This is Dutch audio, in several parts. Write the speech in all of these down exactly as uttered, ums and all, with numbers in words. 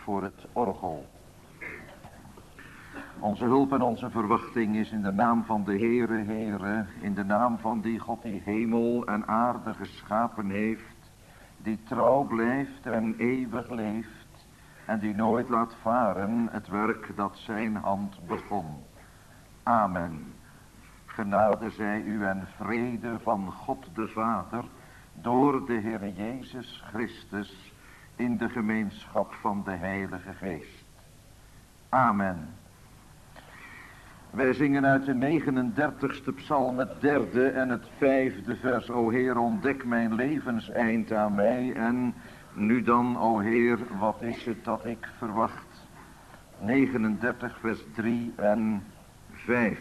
voor het orgel. Onze hulp en onze verwachting is in de naam van de Heere, Heere, in de naam van die God die hemel en aarde geschapen heeft, die trouw blijft en eeuwig leeft en die nooit laat varen het werk dat zijn hand begon. Amen. Genade zij u en vrede van God de Vader door de Heer Jezus Christus in de gemeenschap van de Heilige Geest. Amen. Wij zingen uit de negenendertigste psalm het derde en het vijfde vers. O Heer, ontdek mijn levenseind aan mij. En nu dan, o Heer, wat is het dat ik verwacht? negenendertig vers drie en vijf.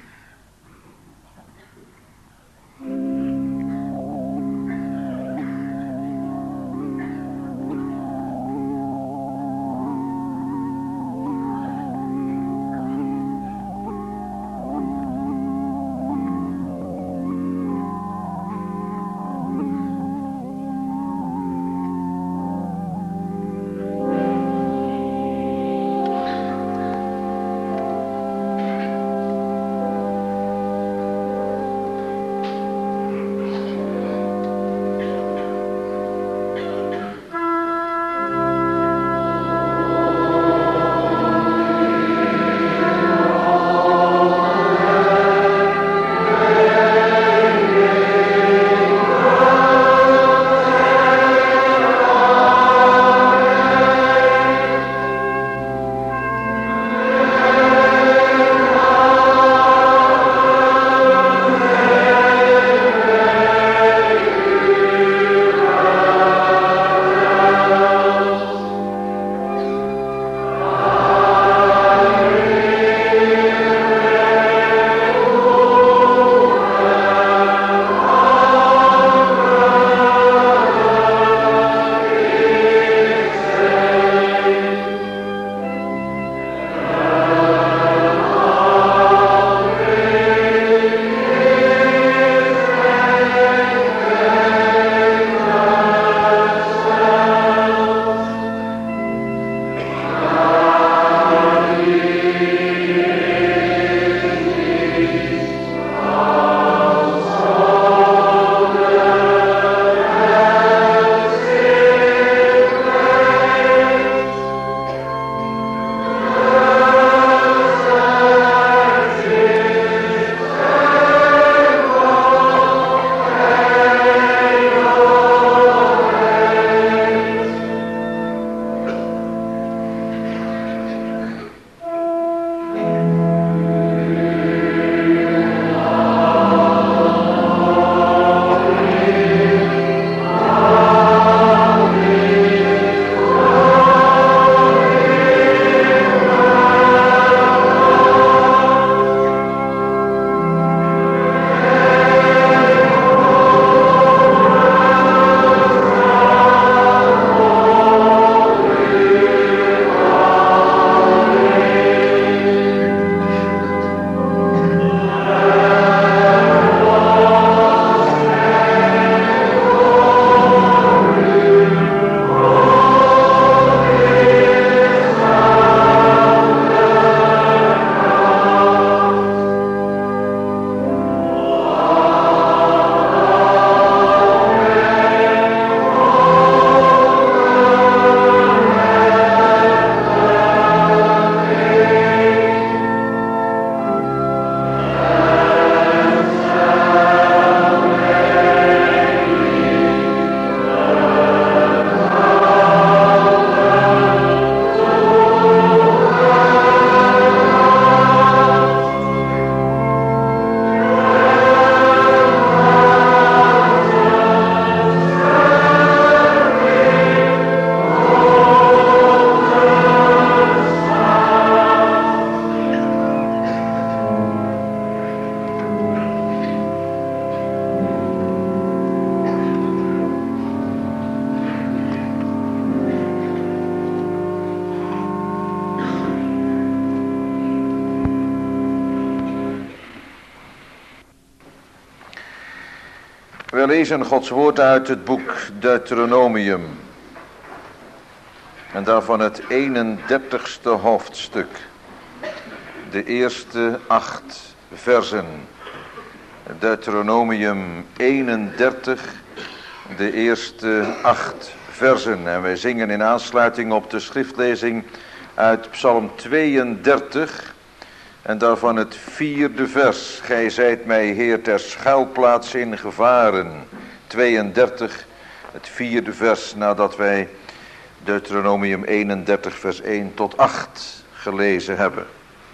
We lezen Gods woord uit het boek Deuteronomium. En daarvan het eenendertigste hoofdstuk. De eerste acht versen. Deuteronomium eenendertig, de eerste acht versen. En wij zingen in aansluiting op de schriftlezing uit Psalm tweeëndertig. En daarvan het vierde vers. Gij zijt mij, Heer, ter schuilplaats in gevaren. tweeëndertig, het vierde vers, nadat wij Deuteronomium eenendertig vers één tot acht gelezen hebben.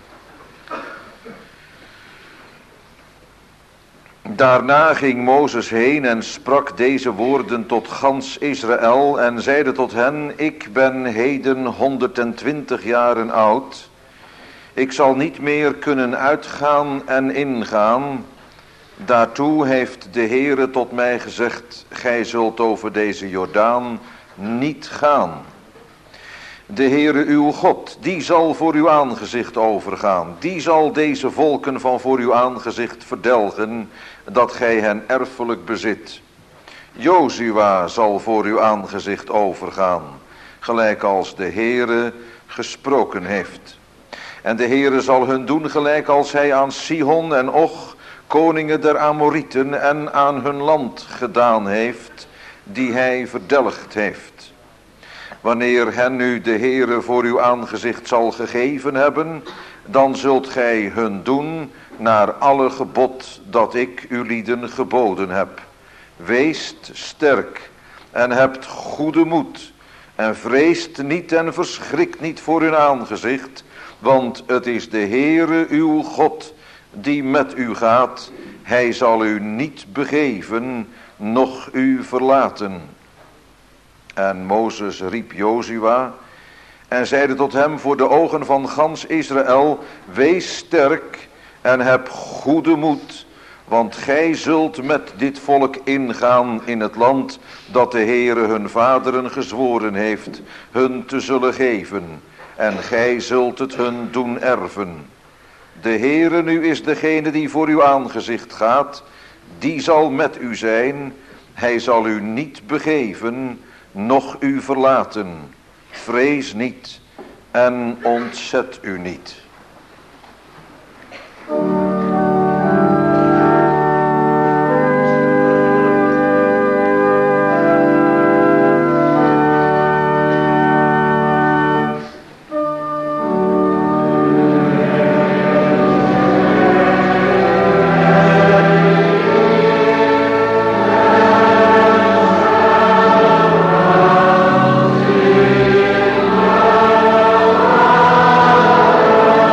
Daarna ging Mozes heen en sprak deze woorden tot gans Israël en zeide tot hen: ik ben heden honderdtwintig jaren oud. Ik zal niet meer kunnen uitgaan en ingaan. Daartoe heeft de Heere tot mij gezegd: gij zult over deze Jordaan niet gaan. De Heere uw God, die zal voor uw aangezicht overgaan. Die zal deze volken van voor uw aangezicht verdelgen, dat gij hen erfelijk bezit. Jozua zal voor uw aangezicht overgaan, gelijk als de Heere gesproken heeft. En de Heere zal hun doen gelijk als hij aan Sihon en Og, koningen der Amorieten, en aan hun land gedaan heeft, die hij verdelgd heeft. Wanneer hen nu de Heere voor uw aangezicht zal gegeven hebben, dan zult gij hun doen naar alle gebod dat ik u lieden geboden heb. Weest sterk en hebt goede moed en vreest niet en verschrikt niet voor hun aangezicht, want het is de Heere uw God die met u gaat. Hij zal u niet begeven, noch u verlaten. En Mozes riep Jozua en zeide tot hem voor de ogen van gans Israël: wees sterk en heb goede moed, want gij zult met dit volk ingaan in het land dat de Heere hun vaderen gezworen heeft hun te zullen geven, en gij zult het hun doen erven. De Heere nu is degene die voor uw aangezicht gaat, die zal met u zijn. Hij zal u niet begeven, noch u verlaten. Vrees niet en ontzet u niet. Amen.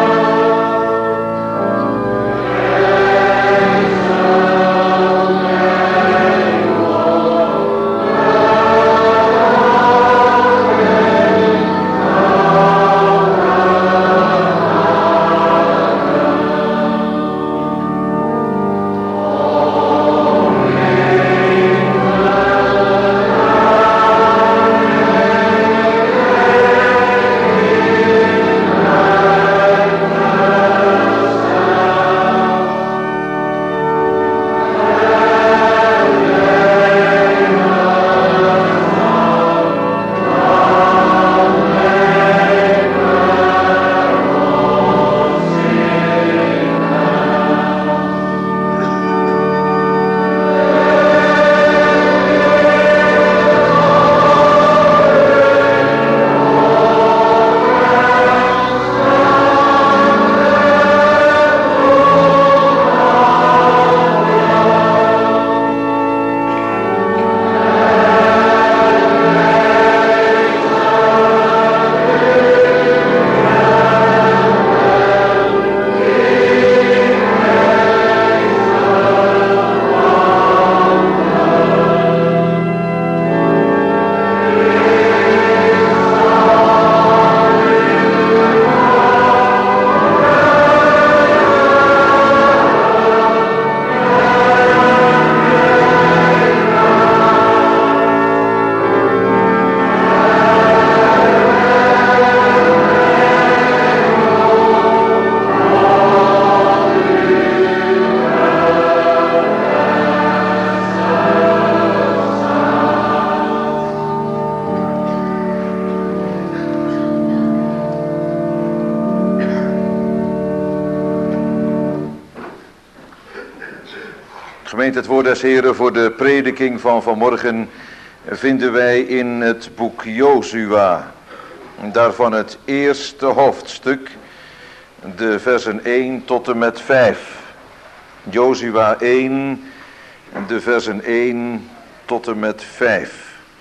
Gemeente, het woord des Heren voor de prediking van vanmorgen vinden wij in het boek Jozua. Daarvan het eerste hoofdstuk, de versen één tot en met vijf. Jozua één, de versen één tot en met vijf.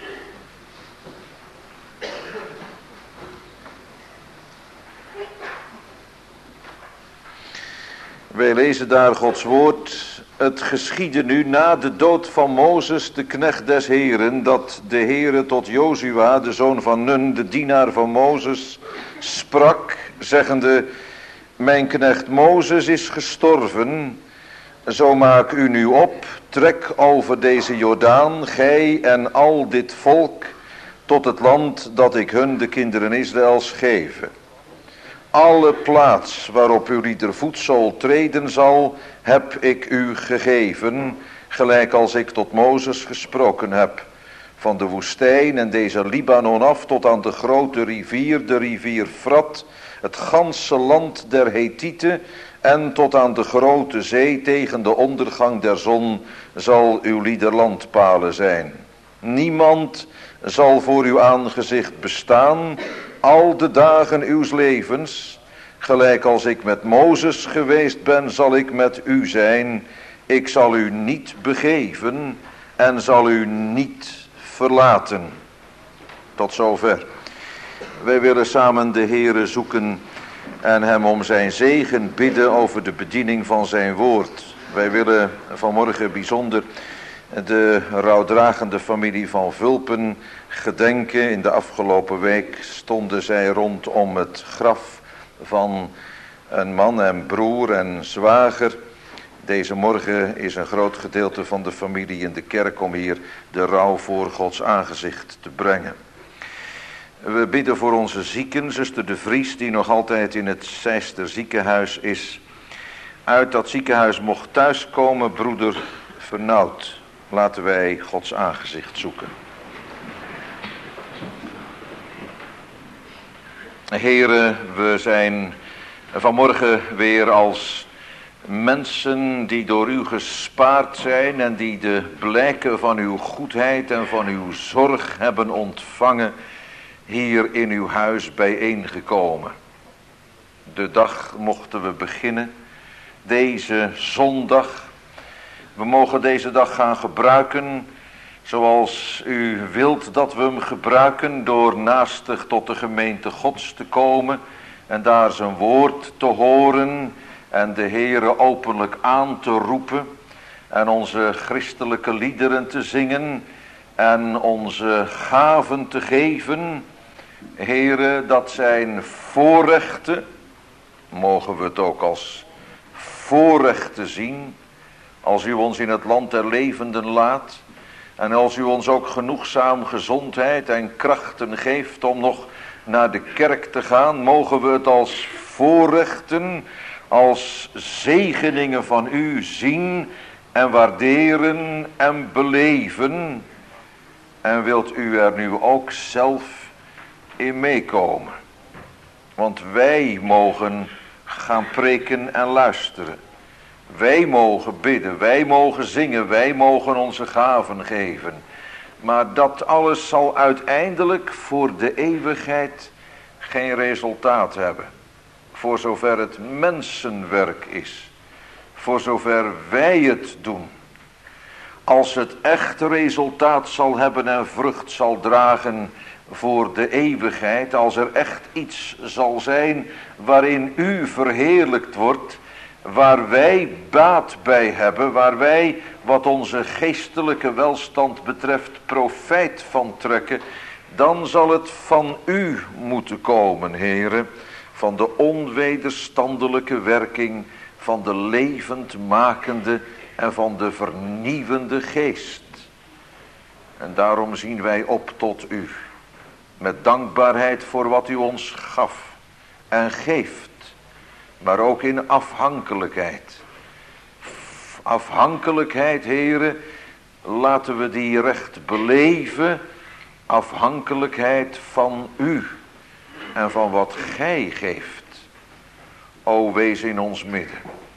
Wij lezen daar Gods woord. Het geschiedde nu na de dood van Mozes, de knecht des Heren, dat de Heere tot Jozua, de zoon van Nun, de dienaar van Mozes, sprak, zeggende: mijn knecht Mozes is gestorven, zo maak u nu op, trek over deze Jordaan, gij en al dit volk, tot het land dat ik hun, de kinderen Israëls, geven. Alle plaats waarop uw ieder voetzool treden zal, heb ik u gegeven, gelijk als ik tot Mozes gesproken heb. Van de woestijn en deze Libanon af tot aan de grote rivier, de rivier Frat, het ganse land der Hethieten en tot aan de grote zee tegen de ondergang der zon zal uw ieder landpalen zijn. Niemand zal voor uw aangezicht bestaan al de dagen uws levens. Gelijk als ik met Mozes geweest ben, zal ik met u zijn. Ik zal u niet begeven en zal u niet verlaten. Tot zover. Wij willen samen de Heere zoeken en hem om zijn zegen bidden over de bediening van zijn woord. Wij willen vanmorgen bijzonder de rouwdragende familie van Vulpen gedenken. In de afgelopen week stonden zij rondom het graf van een man en broer en zwager. Deze morgen is een groot gedeelte van de familie in de kerk om hier de rouw voor Gods aangezicht te brengen. We bidden voor onze zieken, zuster de Vries, die nog altijd in het Zeister ziekenhuis is. Uit dat ziekenhuis mocht thuiskomen broeder Vernauwd. Laten wij Gods aangezicht zoeken. Heren, we zijn vanmorgen weer als mensen die door u gespaard zijn en die de blijken van uw goedheid en van uw zorg hebben ontvangen, hier in uw huis bijeengekomen. De dag mochten we beginnen, deze zondag. We mogen deze dag gaan gebruiken zoals u wilt dat we hem gebruiken, door naastig tot de gemeente Gods te komen en daar zijn woord te horen en de Heere openlijk aan te roepen en onze christelijke liederen te zingen en onze gaven te geven. Heere, dat zijn voorrechten, mogen we het ook als voorrechten zien, als u ons in het land der levenden laat. En als u ons ook genoegzaam gezondheid en krachten geeft om nog naar de kerk te gaan, mogen we het als voorrechten, als zegeningen van u zien en waarderen en beleven. En wilt u er nu ook zelf in meekomen? Want wij mogen gaan preken en luisteren. Wij mogen bidden, wij mogen zingen, wij mogen onze gaven geven. Maar dat alles zal uiteindelijk voor de eeuwigheid geen resultaat hebben. Voor zover het mensenwerk is. Voor zover wij het doen. Als het echt resultaat zal hebben en vrucht zal dragen voor de eeuwigheid. Als er echt iets zal zijn waarin u verheerlijkt wordt, waar wij baat bij hebben, waar wij wat onze geestelijke welstand betreft profijt van trekken, dan zal het van u moeten komen, Heere, van de onwederstandelijke werking van de levendmakende en van de vernieuwende geest. En daarom zien wij op tot u, met dankbaarheid voor wat u ons gaf en geeft. Maar ook in afhankelijkheid. Afhankelijkheid, Heere, laten we die recht beleven. Afhankelijkheid van u en van wat gij geeft. O, wees in ons midden.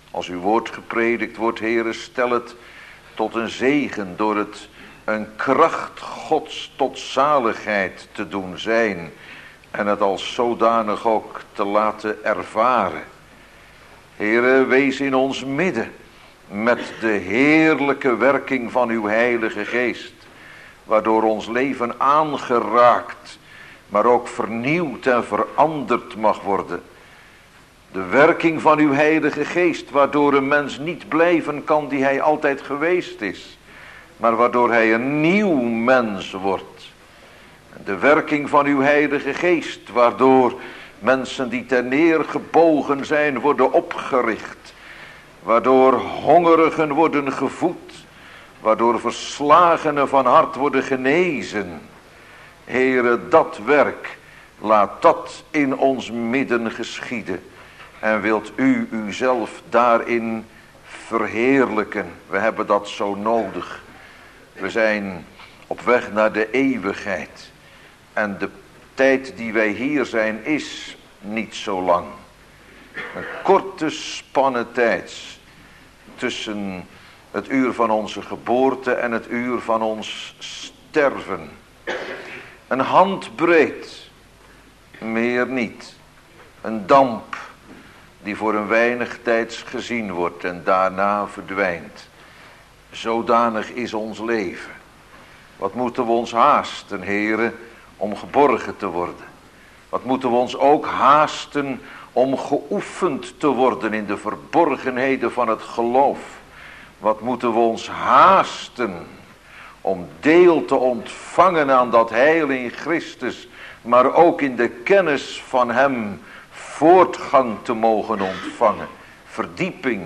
Als uw woord gepredikt wordt, Heere, stel het tot een zegen door het een kracht Gods tot zaligheid te doen zijn en het als zodanig ook te laten ervaren. Heere, wees in ons midden met de heerlijke werking van uw Heilige Geest, waardoor ons leven aangeraakt, maar ook vernieuwd en veranderd mag worden. De werking van uw Heilige Geest, waardoor een mens niet blijven kan die hij altijd geweest is, maar waardoor hij een nieuw mens wordt. De werking van uw Heilige Geest, waardoor mensen die ter neergebogen zijn worden opgericht, waardoor hongerigen worden gevoed, waardoor verslagenen van hart worden genezen. Heere, dat werk, laat dat in ons midden geschieden. En wilt u uzelf daarin verheerlijken. We hebben dat zo nodig. We zijn op weg naar de eeuwigheid. En de tijd die wij hier zijn is niet zo lang. Een korte spanne tijd tussen het uur van onze geboorte en het uur van ons sterven. Een handbreed, meer niet. Een damp die voor een weinig tijds gezien wordt en daarna verdwijnt. Zodanig is ons leven. Wat moeten we ons haasten, Heere, om geborgen te worden. Wat moeten we ons ook haasten om geoefend te worden in de verborgenheden van het geloof. Wat moeten we ons haasten om deel te ontvangen aan dat heil in Christus, maar ook in de kennis van hem voortgang te mogen ontvangen. Verdieping.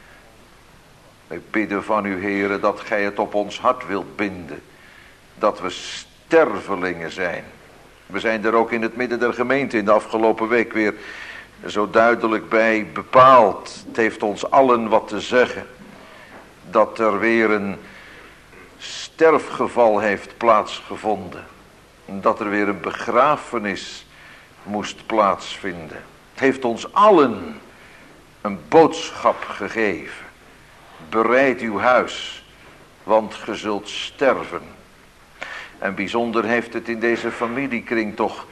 Wij bidden van u, Heere, dat gij het op ons hart wilt binden. Dat we stervelingen zijn. We zijn er ook in het midden der gemeente in de afgelopen week weer zo duidelijk bij bepaald. Het heeft ons allen wat te zeggen. Dat er weer een sterfgeval heeft plaatsgevonden. Dat er weer een begrafenis moest plaatsvinden. Het heeft ons allen een boodschap gegeven. Bereid uw huis, want ge zult sterven. En bijzonder heeft het in deze familiekring toch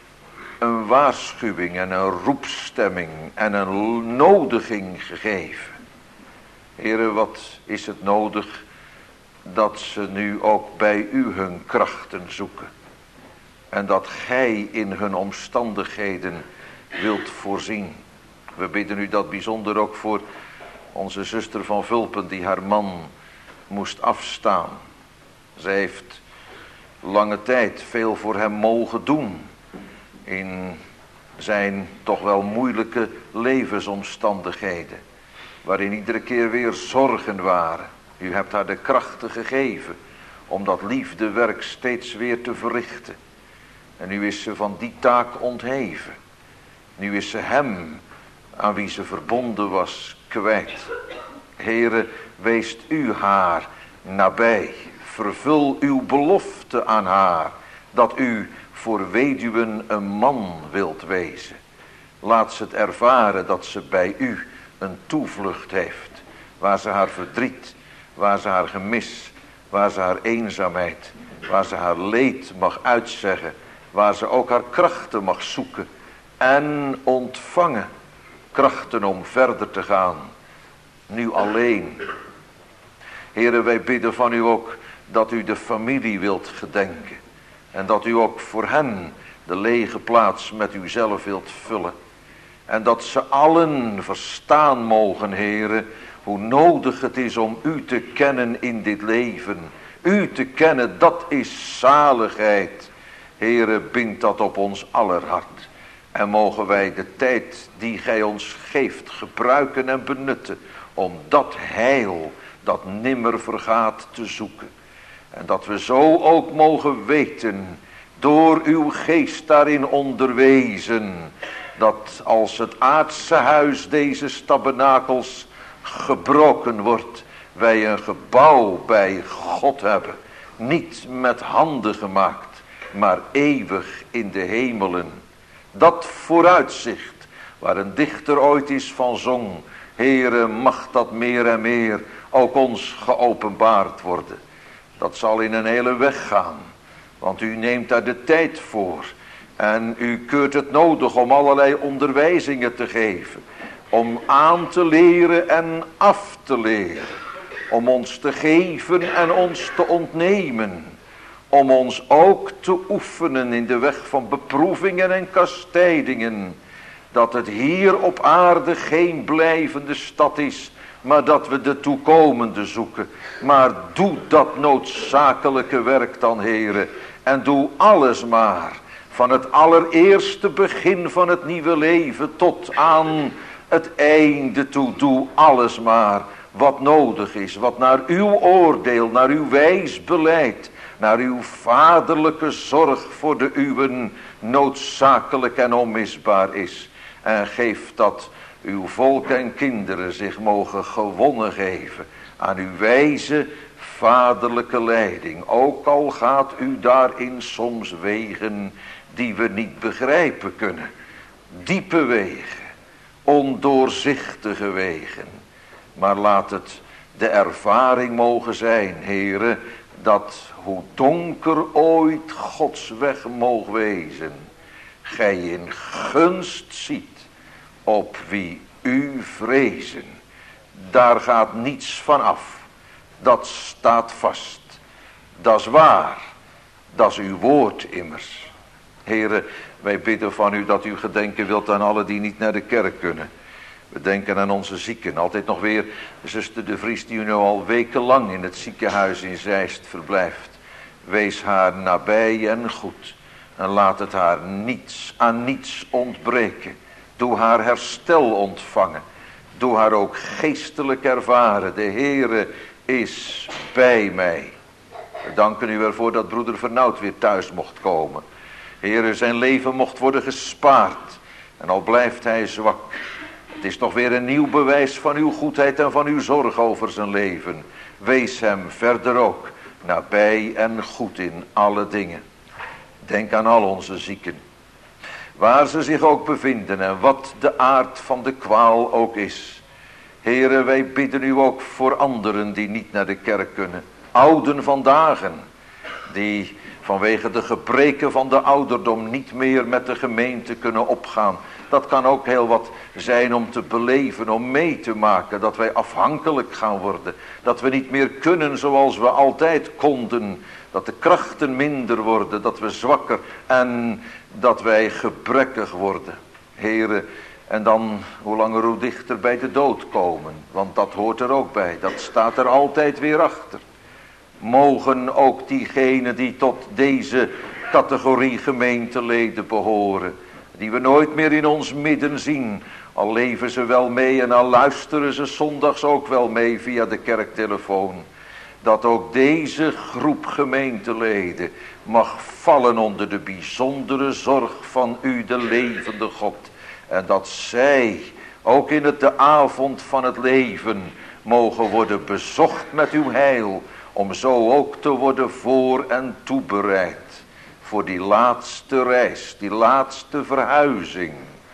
een waarschuwing en een roepstemming en een nodiging gegeven. Heren, wat is het nodig dat ze nu ook bij u hun krachten zoeken. En dat gij in hun omstandigheden wilt voorzien. We bidden u dat bijzonder ook voor onze zuster van Vulpen die haar man moest afstaan. Zij heeft lange tijd veel voor hem mogen doen. In zijn toch wel moeilijke levensomstandigheden. Waarin iedere keer weer zorgen waren. U hebt haar de krachten gegeven om dat liefdewerk steeds weer te verrichten. En nu is ze van die taak ontheven. Nu is ze hem aan wie ze verbonden was kwijt. Heere, weest u haar nabij. Vervul uw belofte aan haar. Dat u voor weduwen een man wilt wezen. Laat ze het ervaren dat ze bij u een toevlucht heeft. Waar ze haar verdriet, waar ze haar gemis, waar ze haar eenzaamheid, waar ze haar leed mag uitzeggen. Waar ze ook haar krachten mag zoeken en ontvangen. Krachten om verder te gaan. Nu alleen. Heren, wij bidden van u ook dat u de familie wilt gedenken. En dat u ook voor hen de lege plaats met uzelf wilt vullen. En dat ze allen verstaan mogen, Heren, hoe nodig het is om u te kennen in dit leven. U te kennen, dat is zaligheid. Heere, bind dat op ons aller hart. En mogen wij de tijd die gij ons geeft gebruiken en benutten. Om dat heil dat nimmer vergaat te zoeken. En dat we zo ook mogen weten, door uw geest daarin onderwezen. Dat als het aardse huis deze tabernakels gebroken wordt. Wij een gebouw bij God hebben. Niet met handen gemaakt, maar eeuwig in de hemelen. Dat vooruitzicht, waar een dichter ooit is van zong. Heere, mag dat meer en meer ook ons geopenbaard worden. Dat zal in een hele weg gaan. Want u neemt daar de tijd voor. En u keurt het nodig om allerlei onderwijzingen te geven. Om aan te leren en af te leren. Om ons te geven en ons te ontnemen. Om ons ook te oefenen in de weg van beproevingen en kastijdingen. Dat het hier op aarde geen blijvende stad is. Maar dat we de toekomende zoeken. Maar doe dat noodzakelijke werk dan, Heere. En doe alles maar. Van het allereerste begin van het nieuwe leven tot aan het einde toe. Doe alles maar wat nodig is. Wat naar uw oordeel, naar uw wijs beleid, naar uw vaderlijke zorg voor de uwen noodzakelijk en onmisbaar is. En geef dat uw volk en kinderen zich mogen gewonnen geven aan uw wijze vaderlijke leiding. Ook al gaat u daarin soms wegen die we niet begrijpen kunnen. Diepe wegen, ondoorzichtige wegen. Maar laat het de ervaring mogen zijn, Heere, dat hoe donker ooit Gods weg mogen wezen, gij in gunst ziet op wie u vrezen. Daar gaat niets van af. Dat staat vast. Dat is waar. Dat is uw woord immers. Heere, wij bidden van u dat u gedenken wilt aan allen die niet naar de kerk kunnen. We denken aan onze zieken. Altijd nog weer zuster de Vries die u nu al wekenlang in het ziekenhuis in Zeist verblijft. Wees haar nabij en goed. En laat het haar niets aan niets ontbreken. Doe haar herstel ontvangen. Doe haar ook geestelijk ervaren. De Heere is bij mij. We danken u ervoor dat broeder Vernauwd weer thuis mocht komen. Heere, zijn leven mocht worden gespaard. En al blijft hij zwak. Het is nog weer een nieuw bewijs van uw goedheid en van uw zorg over zijn leven. Wees hem verder ook nabij en goed in alle dingen. Denk aan al onze zieken. Waar ze zich ook bevinden en wat de aard van de kwaal ook is. Heere, wij bidden u ook voor anderen die niet naar de kerk kunnen. Ouden vandaag, die vanwege de gebreken van de ouderdom niet meer met de gemeente kunnen opgaan. Dat kan ook heel wat zijn om te beleven, om mee te maken. Dat wij afhankelijk gaan worden. Dat we niet meer kunnen zoals we altijd konden. Dat de krachten minder worden, dat we zwakker en dat wij gebrekkig worden. Here, en dan hoe langer hoe dichter bij de dood komen. Want dat hoort er ook bij, dat staat er altijd weer achter. Mogen ook diegenen die tot deze categorie gemeenteleden behoren, die we nooit meer in ons midden zien, al leven ze wel mee en al luisteren ze zondags ook wel mee via de kerktelefoon, dat ook deze groep gemeenteleden mag vallen onder de bijzondere zorg van u, de levende God. En dat zij ook in het de avond van het leven mogen worden bezocht met uw heil, om zo ook te worden voor en toebereid voor die laatste reis, die laatste verhuizing.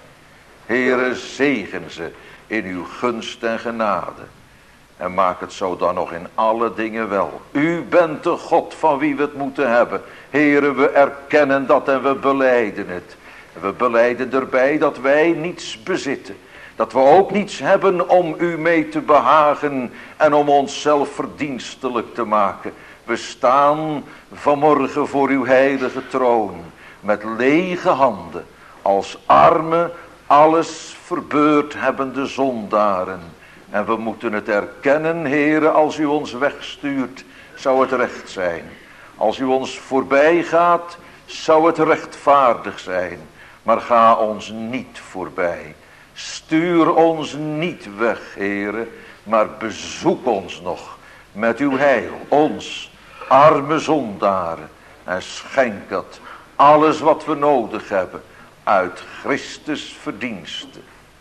Heere, zegen ze in uw gunst en genade. En maak het zo dan nog in alle dingen wel. U bent de God van wie we het moeten hebben. Heere, we erkennen dat en we belijden het. We belijden erbij dat wij niets bezitten. Dat we ook niets hebben om u mee te behagen en om onszelf verdienstelijk te maken. We staan vanmorgen voor uw heilige troon met lege handen, als arme, alles verbeurd hebbende zondaren. En we moeten het erkennen, Heere, als u ons wegstuurt, zou het recht zijn. Als u ons voorbij gaat, zou het rechtvaardig zijn. Maar ga ons niet voorbij. Stuur ons niet weg, Heere, maar bezoek ons nog met uw heil, ons, arme zondaren, en schenk dat alles wat we nodig hebben uit Christus verdienste.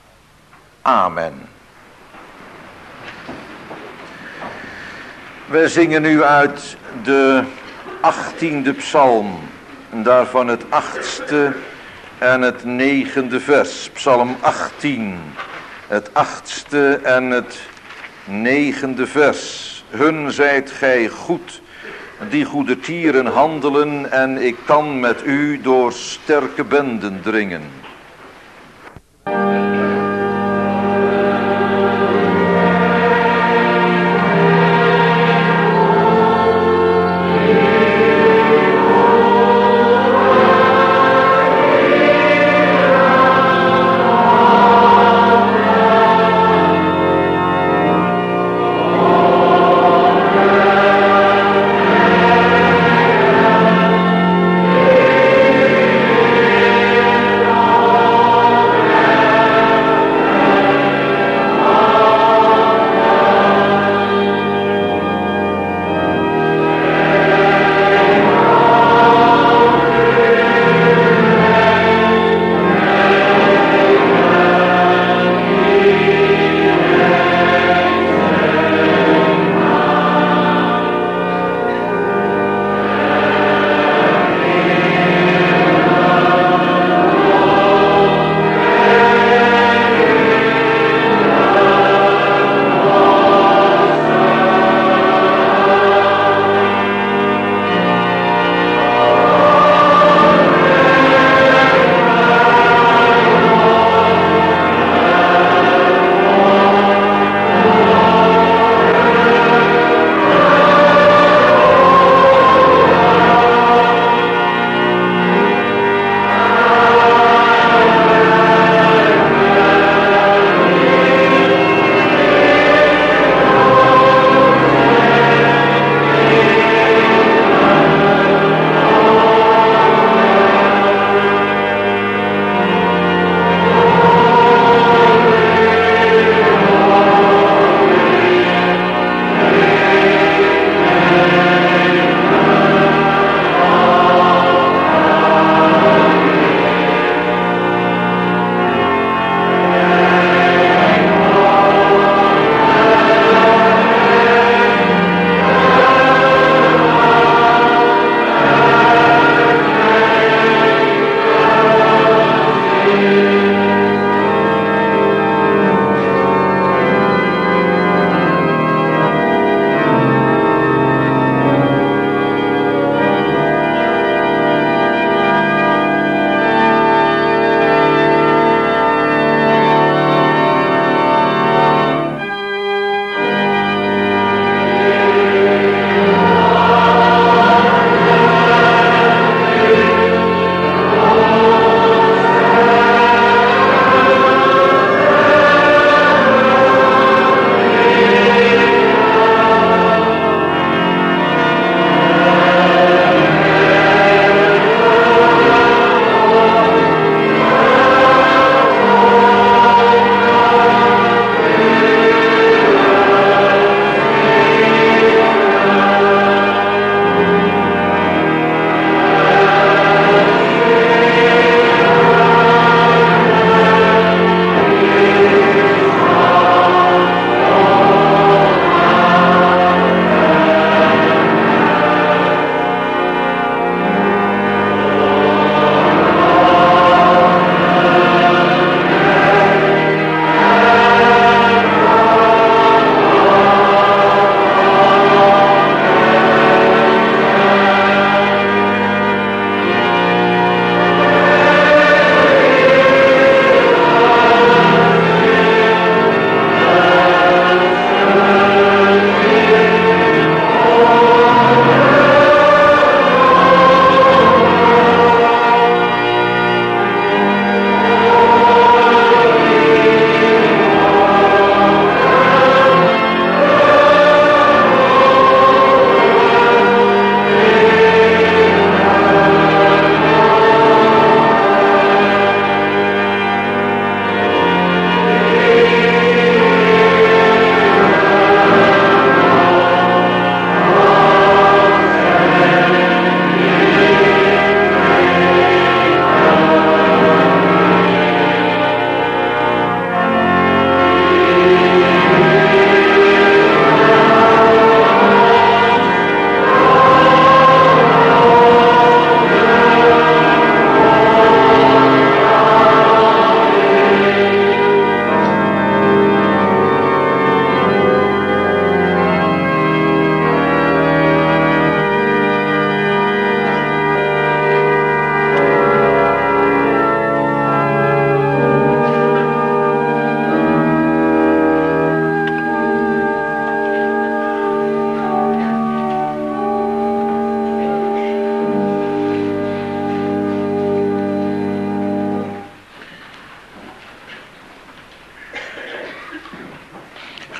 Amen. We zingen nu uit de achttiende psalm, en daarvan het achtste en het negende vers, psalm achttien. het achtste en het negende vers. Hun zijt gij goed, die goede tieren handelen, en ik kan met u door sterke benden dringen. Oh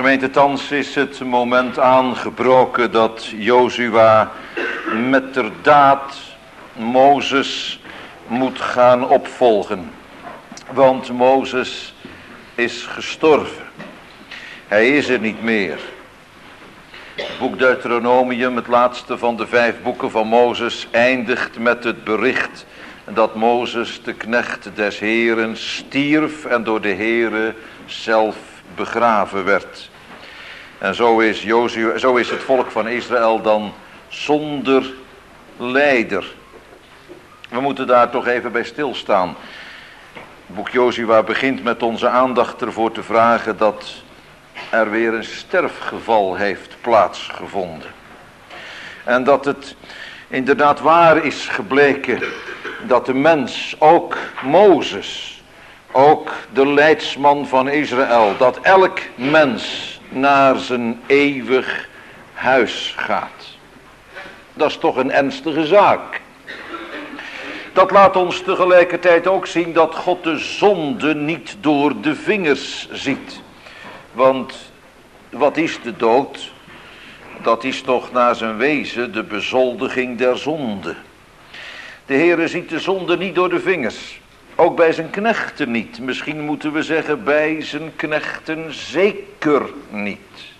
Gemeente, thans is het moment aangebroken dat Jozua met der daad Mozes moet gaan opvolgen. Want Mozes is gestorven. Hij is er niet meer. Het boek Deuteronomium, het laatste van de vijf boeken van Mozes, eindigt met het bericht dat Mozes, de knecht des Heeren, stierf en door de Heere zelf begraven werd. En zo is, Jozua, zo is het volk van Israël dan zonder leider. We moeten daar toch even bij stilstaan. Het boek Jozua begint met onze aandacht ervoor te vragen dat er weer een sterfgeval heeft plaatsgevonden. En dat het inderdaad waar is gebleken dat de mens, ook Mozes, ook de leidsman van Israël, dat elk mens naar zijn eeuwig huis gaat. Dat is toch een ernstige zaak. Dat laat ons tegelijkertijd ook zien dat God de zonde niet door de vingers ziet. Want wat is de dood? Dat is toch naar zijn wezen de bezoldiging der zonde. De Heere ziet de zonde niet door de vingers. Ook bij zijn knechten niet. Misschien moeten we zeggen bij zijn knechten zeker niet.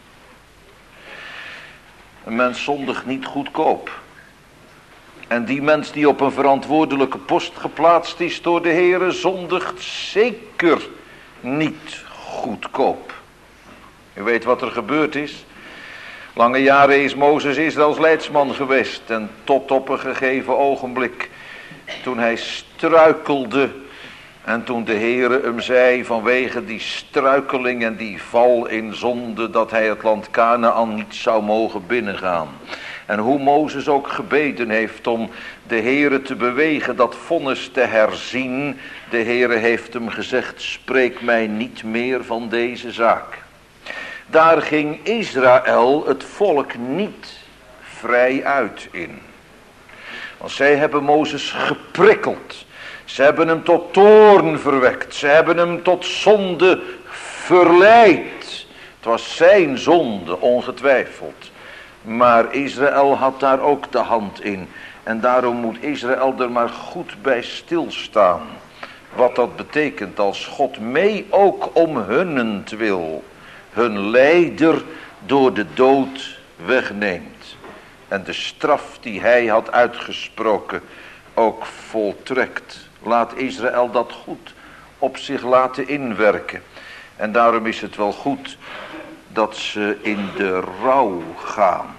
Een mens zondigt niet goedkoop. En die mens die op een verantwoordelijke post geplaatst is door de Heere zondigt zeker niet goedkoop. U weet wat er gebeurd is. Lange jaren is Mozes Israëls leidsman geweest. En tot op een gegeven ogenblik, toen hij struikelde. En toen de Heere hem zei vanwege die struikeling en die val in zonde, dat hij het land Kanaan niet zou mogen binnengaan. En hoe Mozes ook gebeden heeft om de Heere te bewegen dat vonnis te herzien. De Heere heeft hem gezegd, spreek mij niet meer van deze zaak. Daar ging Israël, het volk, niet vrij uit in. Want zij hebben Mozes geprikkeld. Ze hebben hem tot toorn verwekt. Ze hebben hem tot zonde verleid. Het was zijn zonde, ongetwijfeld. Maar Israël had daar ook de hand in. En daarom moet Israël er maar goed bij stilstaan. Wat dat betekent als God mee ook om hunnentwil hun leider door de dood wegneemt. En de straf die hij had uitgesproken ook voltrekt. Laat Israël dat goed op zich laten inwerken. En daarom is het wel goed dat ze in de rouw gaan.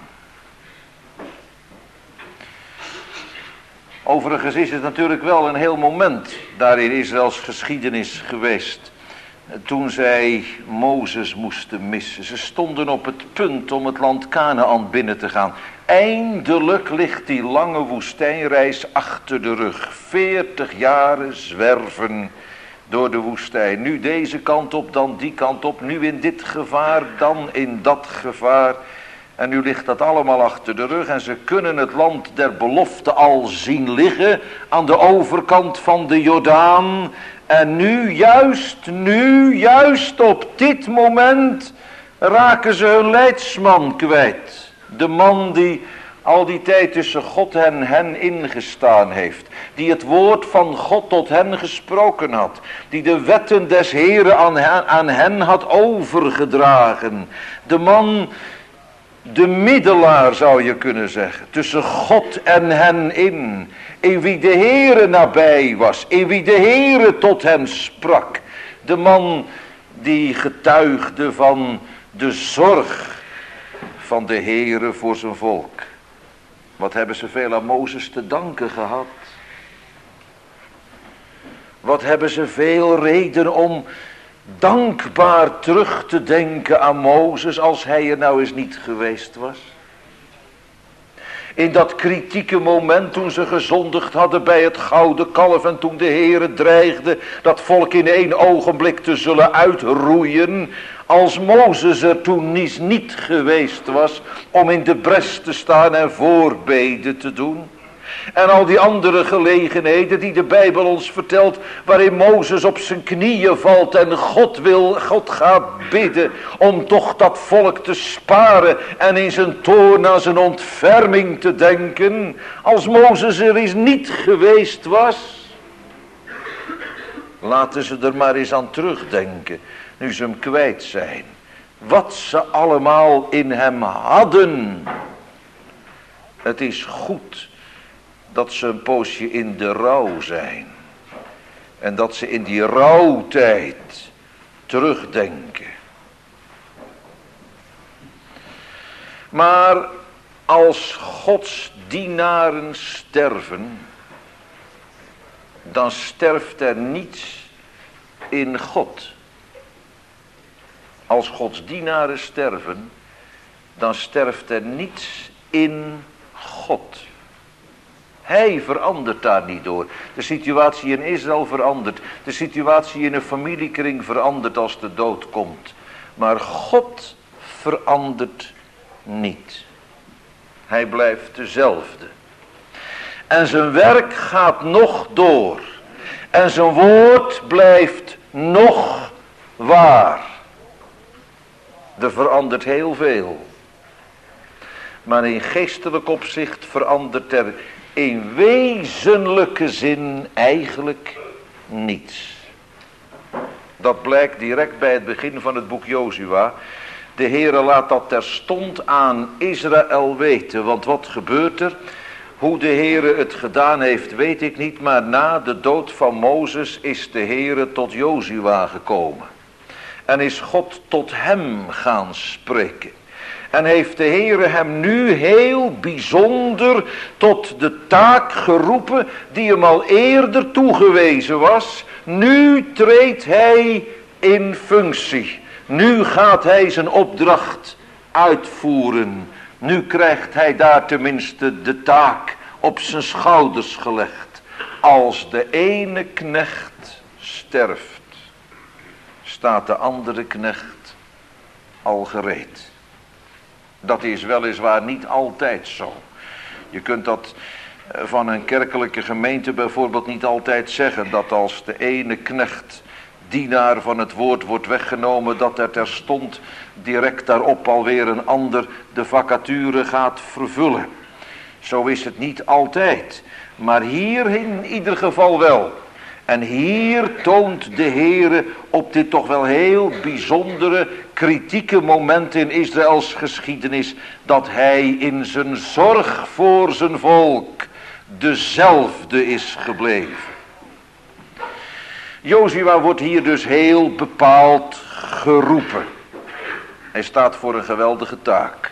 Overigens is het natuurlijk wel een heel moment daar in Israëls geschiedenis geweest. Toen zij Mozes moesten missen. Ze stonden op het punt om het land Kanaan binnen te gaan. Eindelijk ligt die lange woestijnreis achter de rug. Veertig jaren zwerven door de woestijn. Nu deze kant op, dan die kant op. Nu in dit gevaar, dan in dat gevaar. En nu ligt dat allemaal achter de rug. En ze kunnen het land der belofte al zien liggen. Aan de overkant van de Jordaan. En nu, juist nu, juist op dit moment raken ze hun leidsman kwijt. De man die al die tijd tussen God en hen ingestaan heeft. Die het woord van God tot hen gesproken had. Die de wetten des Heren aan hen, aan hen had overgedragen. De man, de middelaar zou je kunnen zeggen. Tussen God en hen in. In wie de Heere nabij was. In wie de Heere tot hen sprak. De man die getuigde van de zorg van de Heere voor zijn volk. Wat hebben ze veel aan Mozes te danken gehad. Wat hebben ze veel reden om dankbaar terug te denken aan Mozes als hij er nou eens niet geweest was. In dat kritieke moment toen ze gezondigd hadden bij het gouden kalf en toen de Heere dreigde dat volk in één ogenblik te zullen uitroeien. Als Mozes er toen niet, niet geweest was om in de bres te staan en voorbeden te doen. En al die andere gelegenheden die de Bijbel ons vertelt, waarin Mozes op zijn knieën valt en God wil, God gaat bidden om toch dat volk te sparen en in zijn toorn aan zijn ontferming te denken. Als Mozes er eens niet geweest was, laten ze er maar eens aan terugdenken, nu ze hem kwijt zijn. Wat ze allemaal in hem hadden. Het is goed dat ze een poosje in de rouw zijn. En dat ze in die rouwtijd terugdenken. Maar als Gods dienaren sterven, dan sterft er niets in God. Als Gods dienaren sterven, dan sterft er niets in God. Hij verandert daar niet door. De situatie in Israël verandert. De situatie in een familiekring verandert als de dood komt. Maar God verandert niet. Hij blijft dezelfde. En zijn werk gaat nog door. En zijn woord blijft nog waar. Er verandert heel veel. Maar in geestelijk opzicht verandert er in wezenlijke zin eigenlijk niets. Dat blijkt direct bij het begin van het boek Jozua. De Heere laat dat terstond aan Israël weten. Want wat gebeurt er? Hoe de Heere het gedaan heeft weet ik niet. Maar na de dood van Mozes is de Heere tot Jozua gekomen. En is God tot hem gaan spreken. En heeft de Heere hem nu heel bijzonder tot de taak geroepen die hem al eerder toegewezen was. Nu treedt hij in functie. Nu gaat hij zijn opdracht uitvoeren. Nu krijgt hij daar tenminste de taak op zijn schouders gelegd. Als de ene knecht sterft, staat de andere knecht al gereed. Dat is weliswaar niet altijd zo. Je kunt dat van een kerkelijke gemeente bijvoorbeeld niet altijd zeggen. Dat als de ene knecht, dienaar van het woord, wordt weggenomen, dat er terstond direct daarop alweer een ander de vacature gaat vervullen. Zo is het niet altijd. Maar hier in ieder geval wel. En hier toont de Heere op dit toch wel heel bijzondere, kritieke moment in Israëls geschiedenis, dat hij in zijn zorg voor zijn volk dezelfde is gebleven. Jozua wordt hier dus heel bepaald geroepen. Hij staat voor een geweldige taak.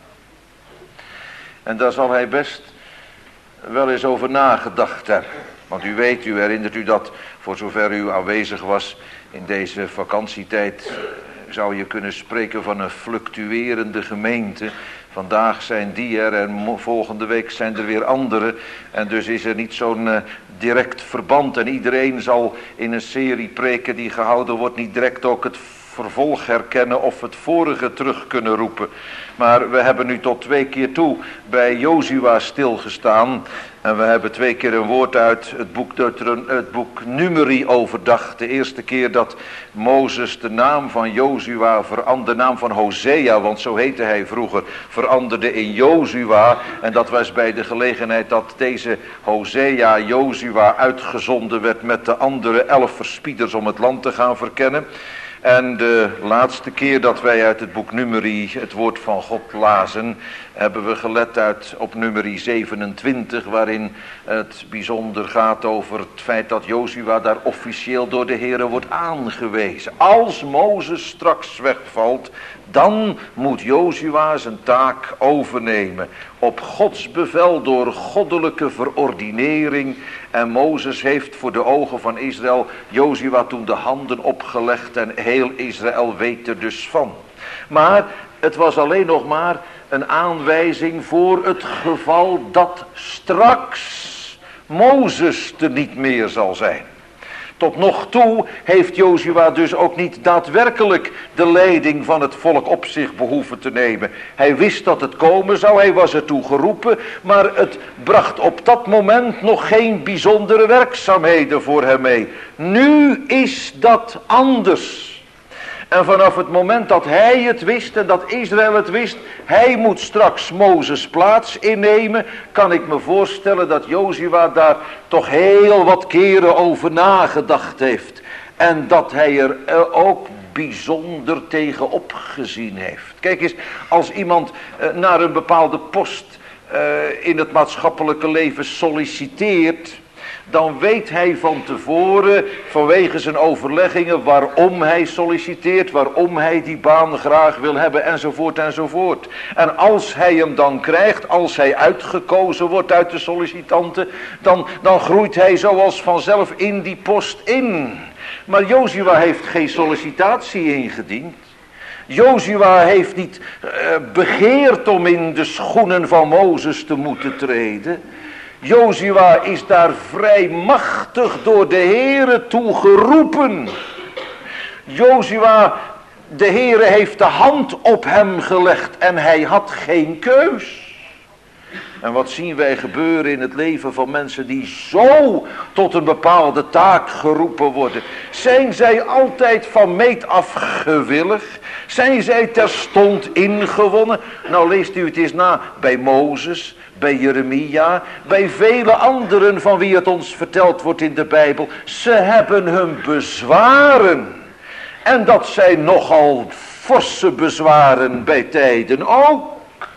En daar zal hij best wel eens over nagedacht hebben. Want u weet, u herinnert u dat, voor zover u aanwezig was in deze vakantietijd, zou je kunnen spreken van een fluctuerende gemeente. Vandaag zijn die er en volgende week zijn er weer andere. En dus is er niet zo'n uh, direct verband. En iedereen zal in een serie preken die gehouden wordt niet direct ook het vervolg herkennen of het vorige terug kunnen roepen. Maar we hebben nu tot twee keer toe bij Jozua stilgestaan. En we hebben twee keer een woord uit het boek, Deuteron, het boek Numeri overdacht. De eerste keer dat Mozes de naam van Jozua veranderde, de naam van Hosea, want zo heette hij vroeger, veranderde in Jozua. En dat was bij de gelegenheid dat deze Hosea, Jozua, uitgezonden werd met de andere elf verspieders om het land te gaan verkennen. En de laatste keer dat wij uit het boek Numeri het woord van God lazen, hebben we gelet uit op Numeri zevenentwintig, waarin het bijzonder gaat over het feit dat Jozua daar officieel door de Heere wordt aangewezen. Als Mozes straks wegvalt, dan moet Jozua zijn taak overnemen. Op Gods bevel door goddelijke verordinering. En Mozes heeft voor de ogen van Israël Jozua toen de handen opgelegd en heel Israël weet er dus van. Maar het was alleen nog maar een aanwijzing voor het geval dat straks Mozes er niet meer zal zijn. Tot nog toe heeft Jozua dus ook niet daadwerkelijk de leiding van het volk op zich behoeven te nemen. Hij wist dat het komen zou, hij was ertoe geroepen, maar het bracht op dat moment nog geen bijzondere werkzaamheden voor hem mee. Nu is dat anders. En vanaf het moment dat hij het wist en dat Israël het wist, hij moet straks Mozes plaats innemen, kan ik me voorstellen dat Jozua daar toch heel wat keren over nagedacht heeft. En dat hij er ook bijzonder tegen opgezien heeft. Kijk eens, als iemand naar een bepaalde post in het maatschappelijke leven solliciteert, dan weet hij van tevoren, vanwege zijn overleggingen, waarom hij solliciteert, waarom hij die baan graag wil hebben, enzovoort, enzovoort. En als hij hem dan krijgt, als hij uitgekozen wordt uit de sollicitanten, dan, dan groeit hij zoals vanzelf in die post in. Maar Jozua heeft geen sollicitatie ingediend. Jozua heeft niet uh, begeerd om in de schoenen van Mozes te moeten treden. Jozua is daar vrij machtig door de Heere toe geroepen. Jozua, de Heere heeft de hand op hem gelegd en hij had geen keus. En wat zien wij gebeuren in het leven van mensen die zo tot een bepaalde taak geroepen worden? Zijn zij altijd van meet af gewillig? Zijn zij terstond ingewonnen? Nou leest u het eens na bij Mozes, bij Jeremia, bij vele anderen van wie het ons verteld wordt in de Bijbel. Ze hebben hun bezwaren. En dat zijn nogal forse bezwaren bij tijden ook.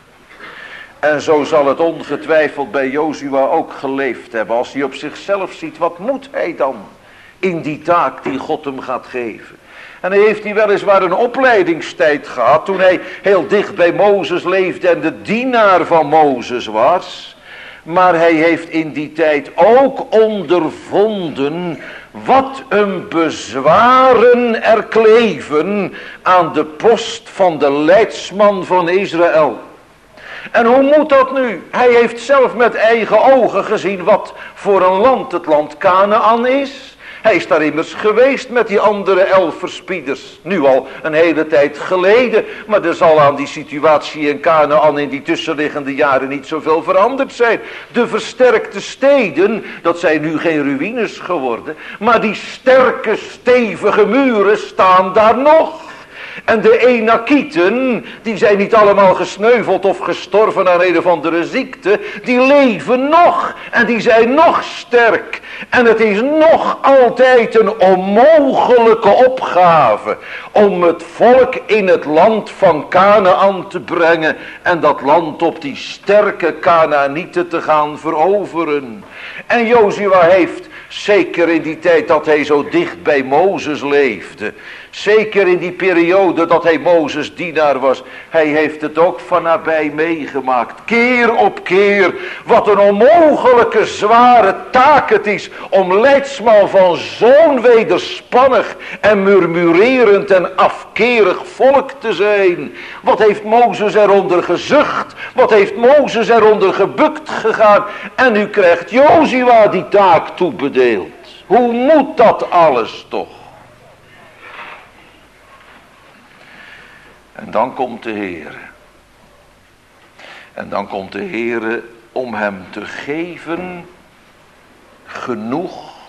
En zo zal het ongetwijfeld bij Jozua ook geleefd hebben. Als hij op zichzelf ziet, wat moet hij dan in die taak die God hem gaat geven? En hij heeft hij weliswaar een opleidingstijd gehad toen hij heel dicht bij Mozes leefde en de dienaar van Mozes was. Maar hij heeft in die tijd ook ondervonden wat een bezwaren er kleven aan de post van de leidsman van Israël. En hoe moet dat nu? Hij heeft zelf met eigen ogen gezien wat voor een land het land Kanaan is. Hij is daar immers geweest met die andere elf verspieders. Nu al een hele tijd geleden. Maar er zal aan die situatie in Kanaan in die tussenliggende jaren niet zoveel veranderd zijn. De versterkte steden, dat zijn nu geen ruïnes geworden. Maar die sterke, stevige muren staan daar nog. En de Enakieten, die zijn niet allemaal gesneuveld of gestorven aan een of andere ziekte. Die leven nog en die zijn nog sterk. En het is nog altijd een onmogelijke opgave om het volk in het land van Kanaan te brengen. En dat land op die sterke Kanaanieten te gaan veroveren. En Jozua heeft, zeker in die tijd dat hij zo dicht bij Mozes leefde, zeker in die periode dat hij Mozes dienaar was, hij heeft het ook van nabij meegemaakt. Keer op keer, wat een onmogelijke zware taak het is om leidsman van zo'n wederspannig en murmurerend en afkerig volk te zijn. Wat heeft Mozes eronder gezucht? Wat heeft Mozes eronder gebukt gegaan? En nu krijgt Jozua die taak toebedeeld. Hoe moet dat alles toch? En dan komt de Heere. En dan komt de Heere om hem te geven genoeg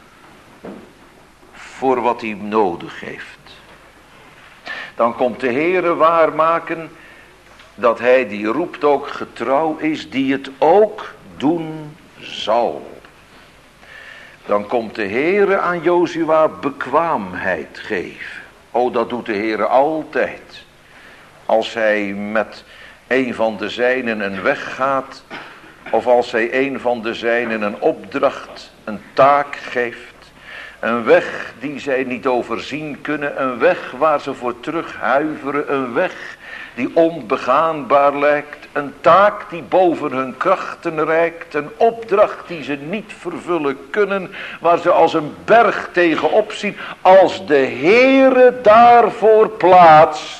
voor wat hij nodig heeft. Dan komt de Heere waarmaken dat hij die roept ook getrouw is, die het ook doen zal. Dan komt de Heere aan Jozua bekwaamheid geven. O, dat doet de Heere altijd. Als hij met een van de zijnen een weg gaat, of als hij een van de zijnen een opdracht, een taak geeft, een weg die zij niet overzien kunnen, een weg waar ze voor terughuiveren, een weg die onbegaanbaar lijkt, een taak die boven hun krachten reikt, een opdracht die ze niet vervullen kunnen, waar ze als een berg tegenop zien, als de Heere daarvoor plaatst,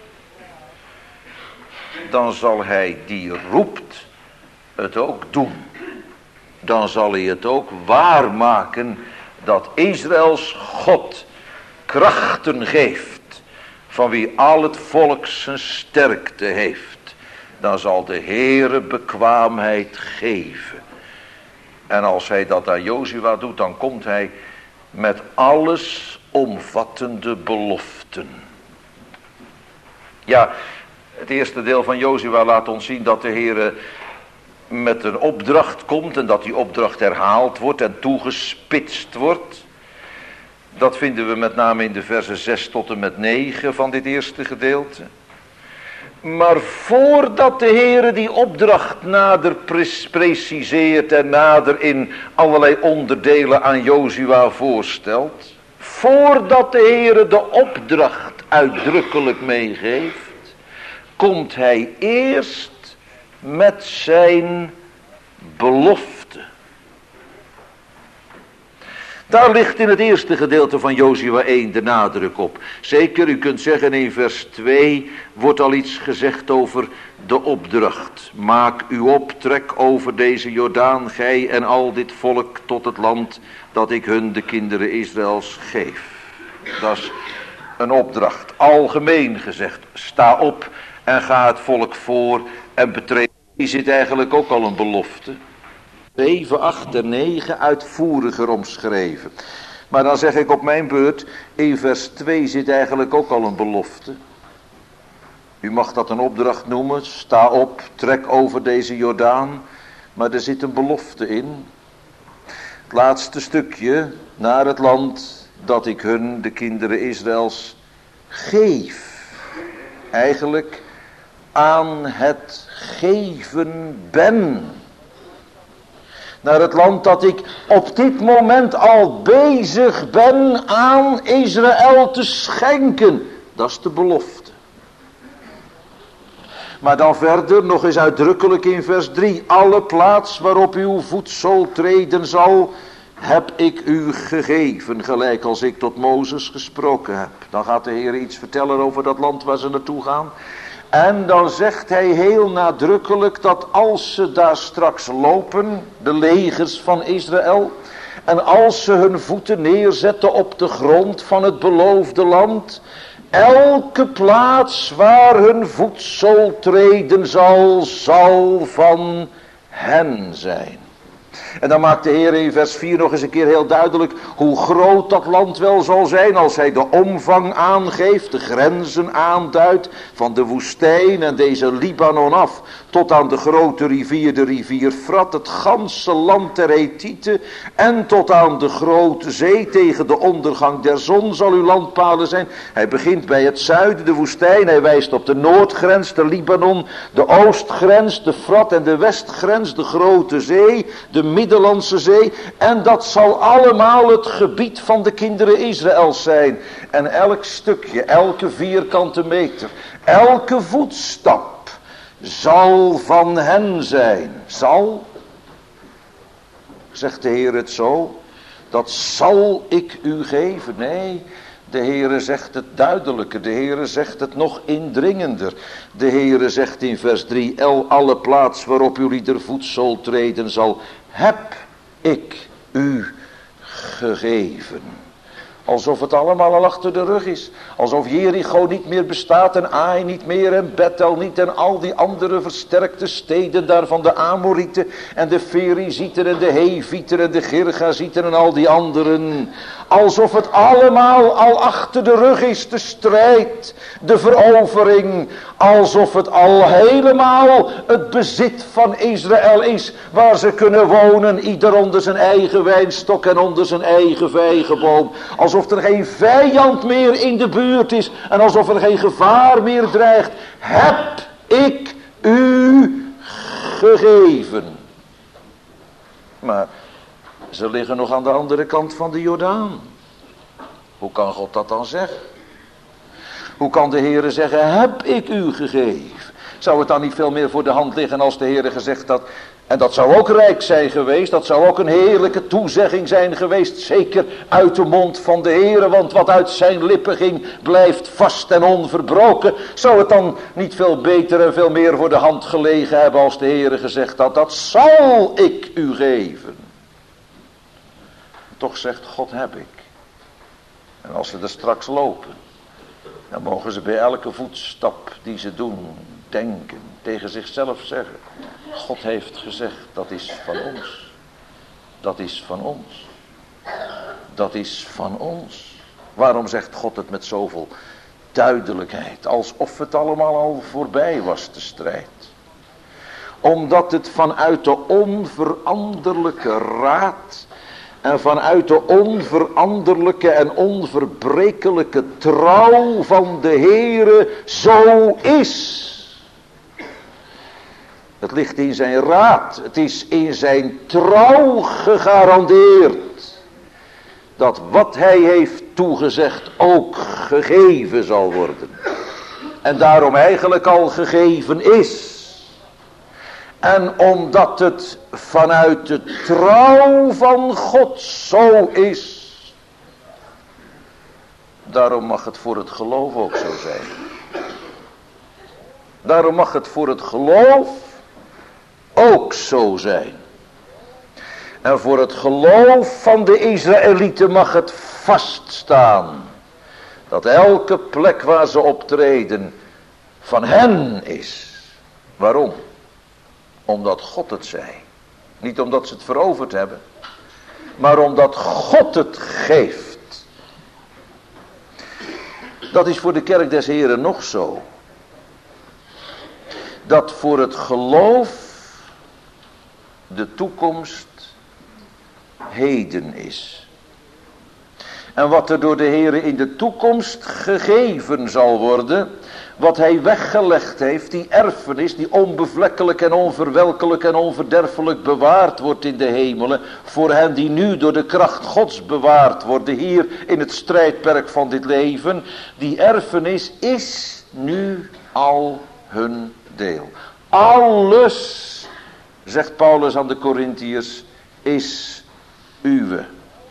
dan zal hij die roept het ook doen. Dan zal hij het ook waarmaken dat Israëls God krachten geeft, van wie al het volk zijn sterkte heeft, dan zal de Heere bekwaamheid geven. En als hij dat aan Jozua doet, dan komt hij met alles omvattende beloften. Ja, het eerste deel van Jozua laat ons zien dat de Heere met een opdracht komt en dat die opdracht herhaald wordt en toegespitst wordt. Dat vinden we met name in de versen zes tot en met negen van dit eerste gedeelte. Maar voordat de Heere die opdracht nader preciseert en nader in allerlei onderdelen aan Jozua voorstelt, voordat de Heere de opdracht uitdrukkelijk meegeeft, komt hij eerst met zijn belofte. Daar ligt in het eerste gedeelte van Jozua één de nadruk op. Zeker, u kunt zeggen in vers twee wordt al iets gezegd over de opdracht. Maak u op, trek over deze Jordaan, gij en al dit volk tot het land dat ik hun, de kinderen Israëls, geef. Dat is een opdracht, algemeen gezegd. Sta op en ga het volk voor en betreed. Hier zit eigenlijk ook al een belofte. zeven, acht en negen uitvoeriger omschreven. Maar dan zeg ik op mijn beurt, in vers twee zit eigenlijk ook al een belofte. U mag dat een opdracht noemen, sta op, trek over deze Jordaan. Maar er zit een belofte in. Het laatste stukje, naar het land dat ik hun, de kinderen Israëls, geef. Eigenlijk aan het geven ben. Naar het land dat ik op dit moment al bezig ben aan Israël te schenken. Dat is de belofte. Maar dan verder nog eens uitdrukkelijk in vers drie. Alle plaats waarop uw voet zal treden zal, heb ik u gegeven. Gelijk als ik tot Mozes gesproken heb. Dan gaat de Heer iets vertellen over dat land waar ze naartoe gaan. En dan zegt hij heel nadrukkelijk dat als ze daar straks lopen, de legers van Israël, en als ze hun voeten neerzetten op de grond van het beloofde land, elke plaats waar hun voet zal treden zal, zal van hen zijn. En dan maakt de Heer in vers vier nog eens een keer heel duidelijk hoe groot dat land wel zal zijn als hij de omvang aangeeft, de grenzen aanduidt van de woestijn en deze Libanon af tot aan de grote rivier, de rivier Frat, het ganse land der Hethieten en tot aan de grote zee tegen de ondergang der zon zal uw landpalen zijn. Hij begint bij het zuiden, de woestijn, hij wijst op de noordgrens, de Libanon, de oostgrens, de Frat en de westgrens, de grote zee, de Middellandse Zee, en dat zal allemaal het gebied van de kinderen Israëls zijn. En elk stukje, elke vierkante meter, elke voetstap zal van hen zijn. Zal, zegt de Heer het zo, dat zal ik u geven. Nee, de Heere zegt het duidelijker, de Heere zegt het nog indringender. De Heere zegt in vers drie, el alle plaats waarop jullie der voet zal treden zal, heb ik u gegeven. Alsof het allemaal al achter de rug is. Alsof Jericho niet meer bestaat en Ai niet meer en Bethel niet en al die andere versterkte steden daar van de Amorieten en de Ferizieten en de Hevieten en de Girgazieten en al die anderen. Alsof het allemaal al achter de rug is, de strijd, de verovering. Alsof het al helemaal het bezit van Israël is, waar ze kunnen wonen, ieder onder zijn eigen wijnstok en onder zijn eigen vijgenboom. Alsof er geen vijand meer in de buurt is en alsof er geen gevaar meer dreigt. Heb ik u gegeven. Maar ze liggen nog aan de andere kant van de Jordaan. Hoe kan God dat dan zeggen? Hoe kan de Heere zeggen, heb ik u gegeven? Zou het dan niet veel meer voor de hand liggen als de Heere gezegd had, en dat zou ook rijk zijn geweest, dat zou ook een heerlijke toezegging zijn geweest, zeker uit de mond van de Heere, want wat uit zijn lippen ging, blijft vast en onverbroken. Zou het dan niet veel beter en veel meer voor de hand gelegen hebben als de Heere gezegd had, dat zal ik u geven? Toch zegt God heb ik. En als ze er straks lopen, dan mogen ze bij elke voetstap die ze doen, denken, tegen zichzelf zeggen. God heeft gezegd, dat is van ons. Dat is van ons. Dat is van ons. Waarom zegt God het met zoveel duidelijkheid, alsof het allemaal al voorbij was, de strijd? Omdat het vanuit de onveranderlijke raad en vanuit de onveranderlijke en onverbrekelijke trouw van de Heere zo is. Het ligt in zijn raad, het is in zijn trouw gegarandeerd dat wat hij heeft toegezegd ook gegeven zal worden. En daarom eigenlijk al gegeven is. En omdat het vanuit de trouw van God zo is, daarom mag het voor het geloof ook zo zijn. Daarom mag het voor het geloof ook zo zijn. En voor het geloof van de Israëlieten mag het vaststaan dat elke plek waar ze optreden van hen is. Waarom? Omdat God het zei. Niet omdat ze het veroverd hebben, maar omdat God het geeft. Dat is voor de kerk des Heren nog zo. Dat voor het geloof de toekomst heden is. En wat er door de Heere in de toekomst gegeven zal worden, wat hij weggelegd heeft, die erfenis, die onbevlekkelijk en onverwelkelijk en onverderfelijk bewaard wordt in de hemelen, voor hen die nu door de kracht Gods bewaard worden, hier in het strijdperk van dit leven, die erfenis is nu al hun deel. Alles, zegt Paulus aan de Korintiërs, is uwe.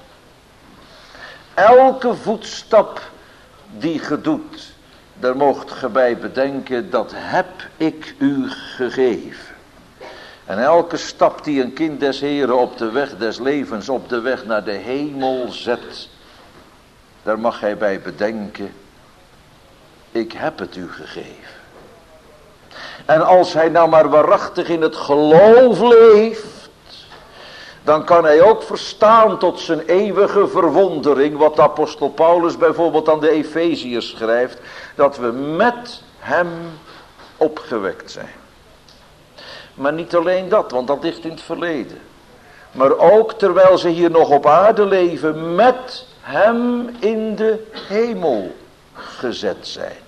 Elke voetstap die ge doet, daar moogt ge bij bedenken, dat heb ik u gegeven. En elke stap die een kind des Heren op de weg des levens, op de weg naar de hemel zet, daar mag hij bij bedenken, ik heb het u gegeven. En als hij nou maar waarachtig in het geloof leeft, dan kan hij ook verstaan tot zijn eeuwige verwondering, wat de apostel Paulus bijvoorbeeld aan de Efeziërs schrijft, dat we met hem opgewekt zijn. Maar niet alleen dat, want dat ligt in het verleden. Maar ook terwijl ze hier nog op aarde leven, met hem in de hemel gezet zijn.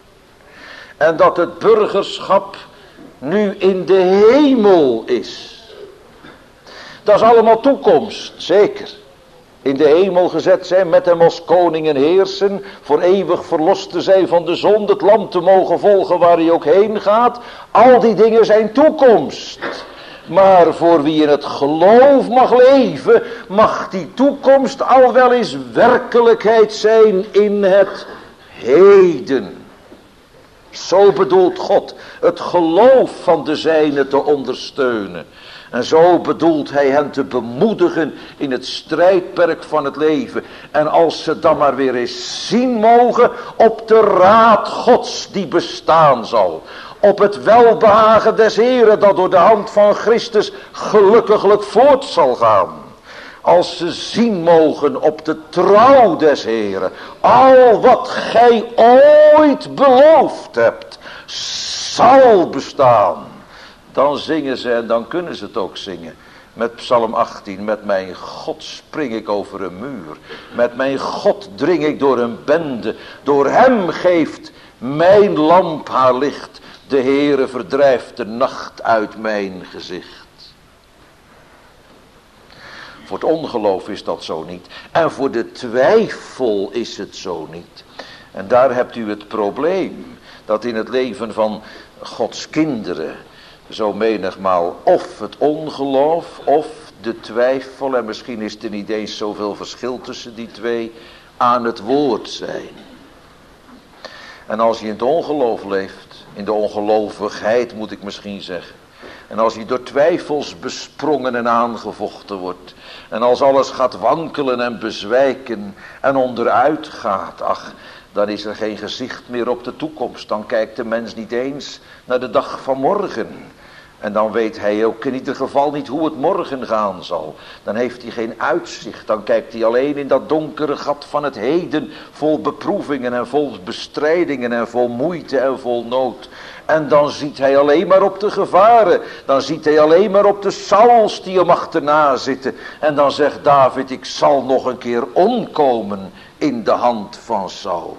En dat het burgerschap nu in de hemel is. Dat is allemaal toekomst, zeker. In de hemel gezet zijn, met hem als koning en heersen, voor eeuwig verlost te zijn van de zonde, het lam te mogen volgen waar hij ook heen gaat. Al die dingen zijn toekomst. Maar voor wie in het geloof mag leven, mag die toekomst al wel eens werkelijkheid zijn in het heden. Zo bedoelt God het geloof van de zijnen te ondersteunen. En zo bedoelt hij hen te bemoedigen in het strijdperk van het leven. En als ze dan maar weer eens zien mogen op de raad Gods die bestaan zal. Op het welbehagen des Heren dat door de hand van Christus gelukkiglijk voort zal gaan. Als ze zien mogen op de trouw des Heren. Al wat gij ooit beloofd hebt, zal bestaan. Dan zingen ze en dan kunnen ze het ook zingen. Met Psalm achttien, met mijn God spring ik over een muur. Met mijn God dring ik door een bende. Door hem geeft mijn lamp haar licht. De Heere verdrijft de nacht uit mijn gezicht. Voor het ongeloof is dat zo niet. En voor de twijfel is het zo niet. En daar hebt u het probleem. Dat in het leven van Gods kinderen zo menigmaal of het ongeloof of de twijfel, en misschien is er niet eens zoveel verschil tussen die twee, aan het woord zijn. En als je in het ongeloof leeft, in de ongelovigheid moet ik misschien zeggen, En als hij door twijfels besprongen en aangevochten wordt. En als alles gaat wankelen en bezwijken en onderuit gaat. Ach, dan is er geen gezicht meer op de toekomst. Dan kijkt de mens niet eens naar de dag van morgen. En dan weet hij ook in ieder geval niet hoe het morgen gaan zal. Dan heeft hij geen uitzicht. Dan kijkt hij alleen in dat donkere gat van het heden. Vol beproevingen en vol bestrijdingen en vol moeite en vol nood. En dan ziet hij alleen maar op de gevaren. Dan ziet hij alleen maar op de Sauls die hem achterna zitten. En dan zegt David, ik zal nog een keer omkomen in de hand van Saul.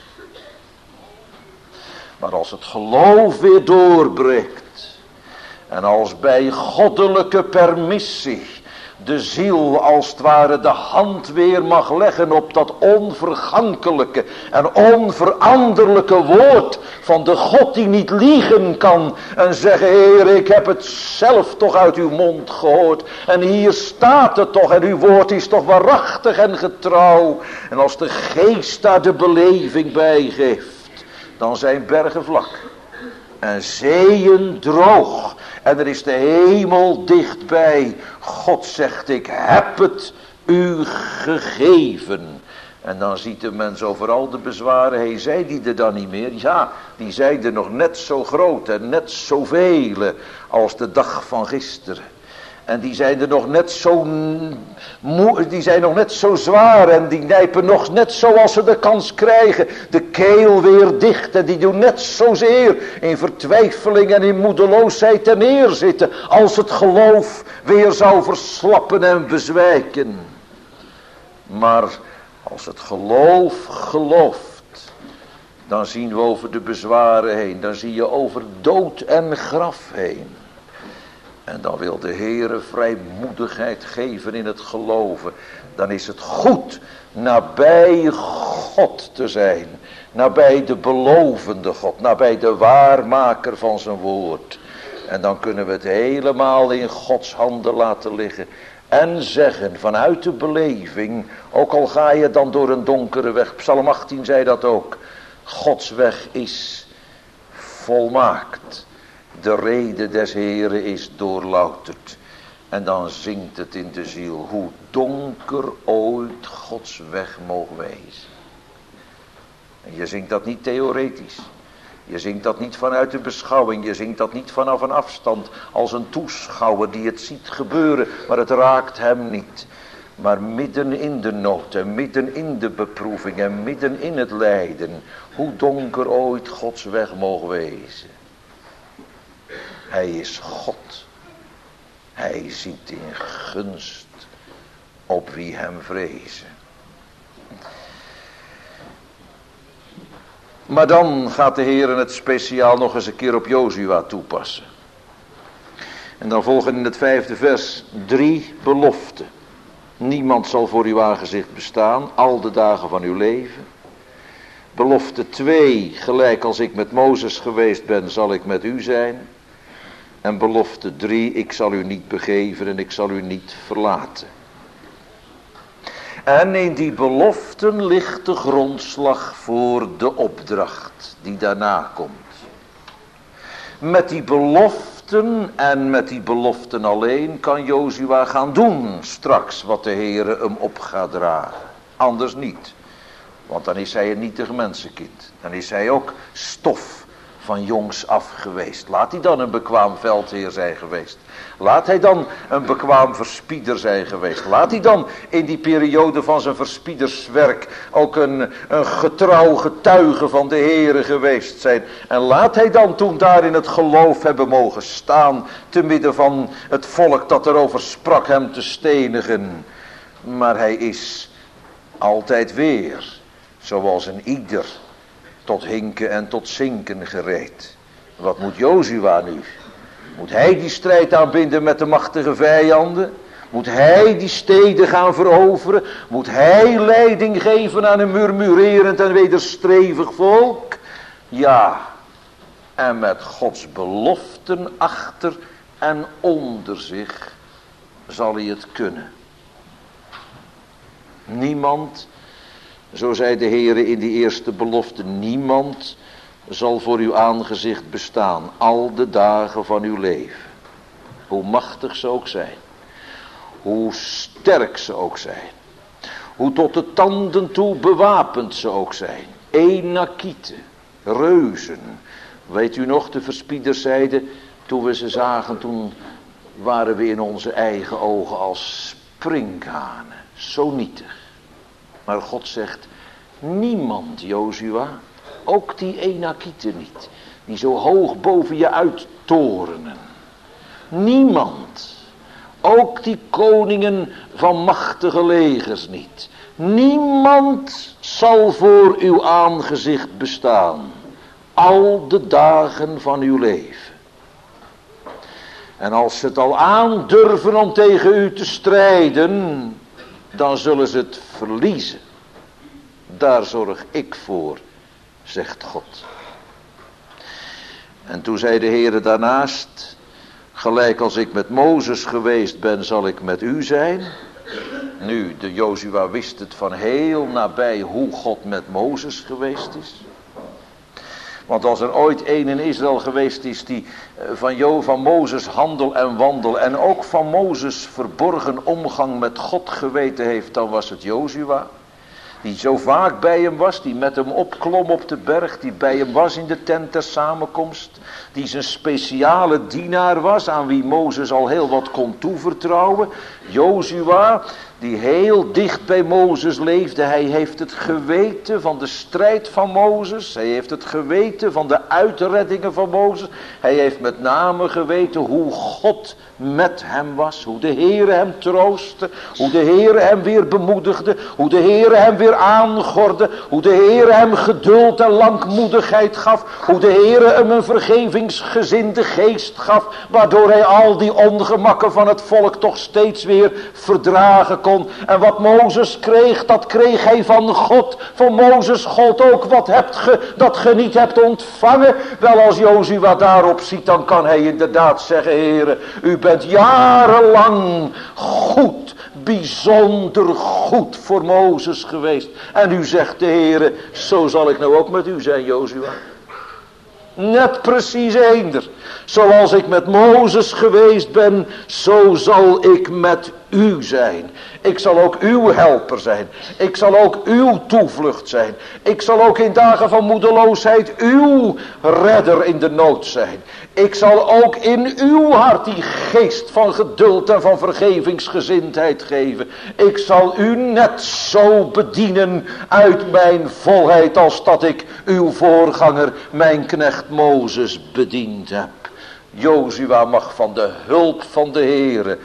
Maar als het geloof weer doorbreekt. En als bij goddelijke permissie de ziel als het ware de hand weer mag leggen op dat onvergankelijke en onveranderlijke woord van de God die niet liegen kan. En zeggen, Heer, ik heb het zelf toch uit uw mond gehoord. En hier staat het toch en uw woord is toch waarachtig en getrouw. En als de geest daar de beleving bij geeft, dan zijn bergen vlak en zeeën droog. En er is de hemel dichtbij. God zegt, ik heb het u gegeven. En dan ziet de mens overal de bezwaren. Hé, zei die er dan niet meer? Ja, die zijn er nog net zo groot en net zoveel als de dag van gisteren. En die zijn er nog net zo moe, die zijn nog net zo zwaar en die nijpen nog net zoals ze de kans krijgen. De keel weer dicht en die doen net zozeer in vertwijfeling en in moedeloosheid ten neer zitten. Als het geloof weer zou verslappen en bezwijken. Maar als het geloof gelooft, dan zien we over de bezwaren heen. Dan zie je over dood en graf heen. En dan wil de Heere vrijmoedigheid geven in het geloven. Dan is het goed nabij God te zijn. Nabij de belovende God. Nabij de waarmaker van zijn woord. En dan kunnen we het helemaal in Gods handen laten liggen. En zeggen vanuit de beleving. Ook al ga je dan door een donkere weg. Psalm achttien zei dat ook. Gods weg is volmaakt. De rede des Heren is doorlouterd. En dan zingt het in de ziel. Hoe donker ooit Gods weg mogen wezen. En je zingt dat niet theoretisch. Je zingt dat niet vanuit de beschouwing. Je zingt dat niet vanaf een afstand. Als een toeschouwer die het ziet gebeuren. Maar het raakt hem niet. Maar midden in de nood en midden in de beproeving en midden in het lijden. Hoe donker ooit Gods weg mogen wezen. Hij is God. Hij ziet in gunst op wie hem vrezen. Maar dan gaat de Heer het speciaal nog eens een keer op Jozua toepassen. En dan volgen in het vijfde vers drie beloften. Niemand zal voor uw aangezicht bestaan, al de dagen van uw leven. Belofte twee, gelijk als ik met Mozes geweest ben, zal ik met u zijn. En belofte drie, ik zal u niet begeven en ik zal u niet verlaten. En in die beloften ligt de grondslag voor de opdracht die daarna komt. Met die beloften en met die beloften alleen kan Jozua gaan doen straks wat de Heere hem op gaat dragen. Anders niet. Want dan is hij een nietig mensenkind. Dan is hij ook stof van jongs af geweest. Laat hij dan een bekwaam veldheer zijn geweest. Laat hij dan een bekwaam verspieder zijn geweest. Laat hij dan in die periode van zijn verspiederswerk ook een, een getrouw getuige van de Heere geweest zijn. En laat hij dan toen daar in het geloof hebben mogen staan, te midden van het volk dat erover sprak hem te stenigen. Maar hij is altijd weer, zoals een ieder, tot hinken en tot zinken gereed. Wat moet Jozua nu? Moet hij die strijd aanbinden met de machtige vijanden? Moet hij die steden gaan veroveren? Moet hij leiding geven aan een murmurerend en wederstrevig volk? Ja, en met Gods beloften achter en onder zich zal hij het kunnen. Niemand, zo zei de Heere in die eerste belofte, niemand zal voor uw aangezicht bestaan al de dagen van uw leven. Hoe machtig ze ook zijn. Hoe sterk ze ook zijn. Hoe tot de tanden toe bewapend ze ook zijn. Enakieten, reuzen. Weet u nog, de verspieders zeiden, toen we ze zagen, toen waren we in onze eigen ogen als sprinkhanen. Zo nietig. Maar God zegt, niemand, Jozua, ook die Enakieten niet, die zo hoog boven je uittorenen. Niemand, ook die koningen van machtige legers niet. Niemand zal voor uw aangezicht bestaan, al de dagen van uw leven. En als ze het al aandurven om tegen u te strijden, dan zullen ze het verliezen. Daar zorg ik voor, zegt God. En toen zei de Heere daarnaast, gelijk als ik met Mozes geweest ben, zal ik met u zijn. Nu, de Jozua wist het van heel nabij hoe God met Mozes geweest is. Want als er ooit een in Israël geweest is die van, Jo, van Mozes handel en wandel en ook van Mozes verborgen omgang met God geweten heeft, dan was het Jozua. Die zo vaak bij hem was, die met hem opklom op de berg, die bij hem was in de tent der samenkomst. Die zijn speciale dienaar was, aan wie Mozes al heel wat kon toevertrouwen. Jozua, die heel dicht bij Mozes leefde. Hij heeft het geweten van de strijd van Mozes. Hij heeft het geweten van de uitreddingen van Mozes. Hij heeft met name geweten hoe God met hem was. Hoe de Heere hem troostte. Hoe de Heere hem weer bemoedigde. Hoe de Heere hem weer aangorde. Hoe de Heere hem geduld en langmoedigheid gaf. Hoe de Heere hem een vergevingsgezinde geest gaf. Waardoor hij al die ongemakken van het volk toch steeds weer verdragen kon. En wat Mozes kreeg, dat kreeg hij van God. Van Mozes God ook, wat hebt ge, dat ge niet hebt ontvangen. Wel, als Jozua daarop ziet, dan kan hij inderdaad zeggen, Heere, u bent jarenlang goed, bijzonder goed voor Mozes geweest. En u zegt de Heere, zo zal ik nou ook met u zijn, Jozua. Net precies eender. Zoals ik met Mozes geweest ben, zo zal ik met u zijn. Ik zal ook uw helper zijn. Ik zal ook uw toevlucht zijn. Ik zal ook in dagen van moedeloosheid uw redder in de nood zijn. Ik zal ook in uw hart die geest van geduld en van vergevingsgezindheid geven. Ik zal u net zo bedienen uit mijn volheid als dat ik uw voorganger, mijn knecht Mozes, bediend heb. Jozua mag van de hulp van de Heere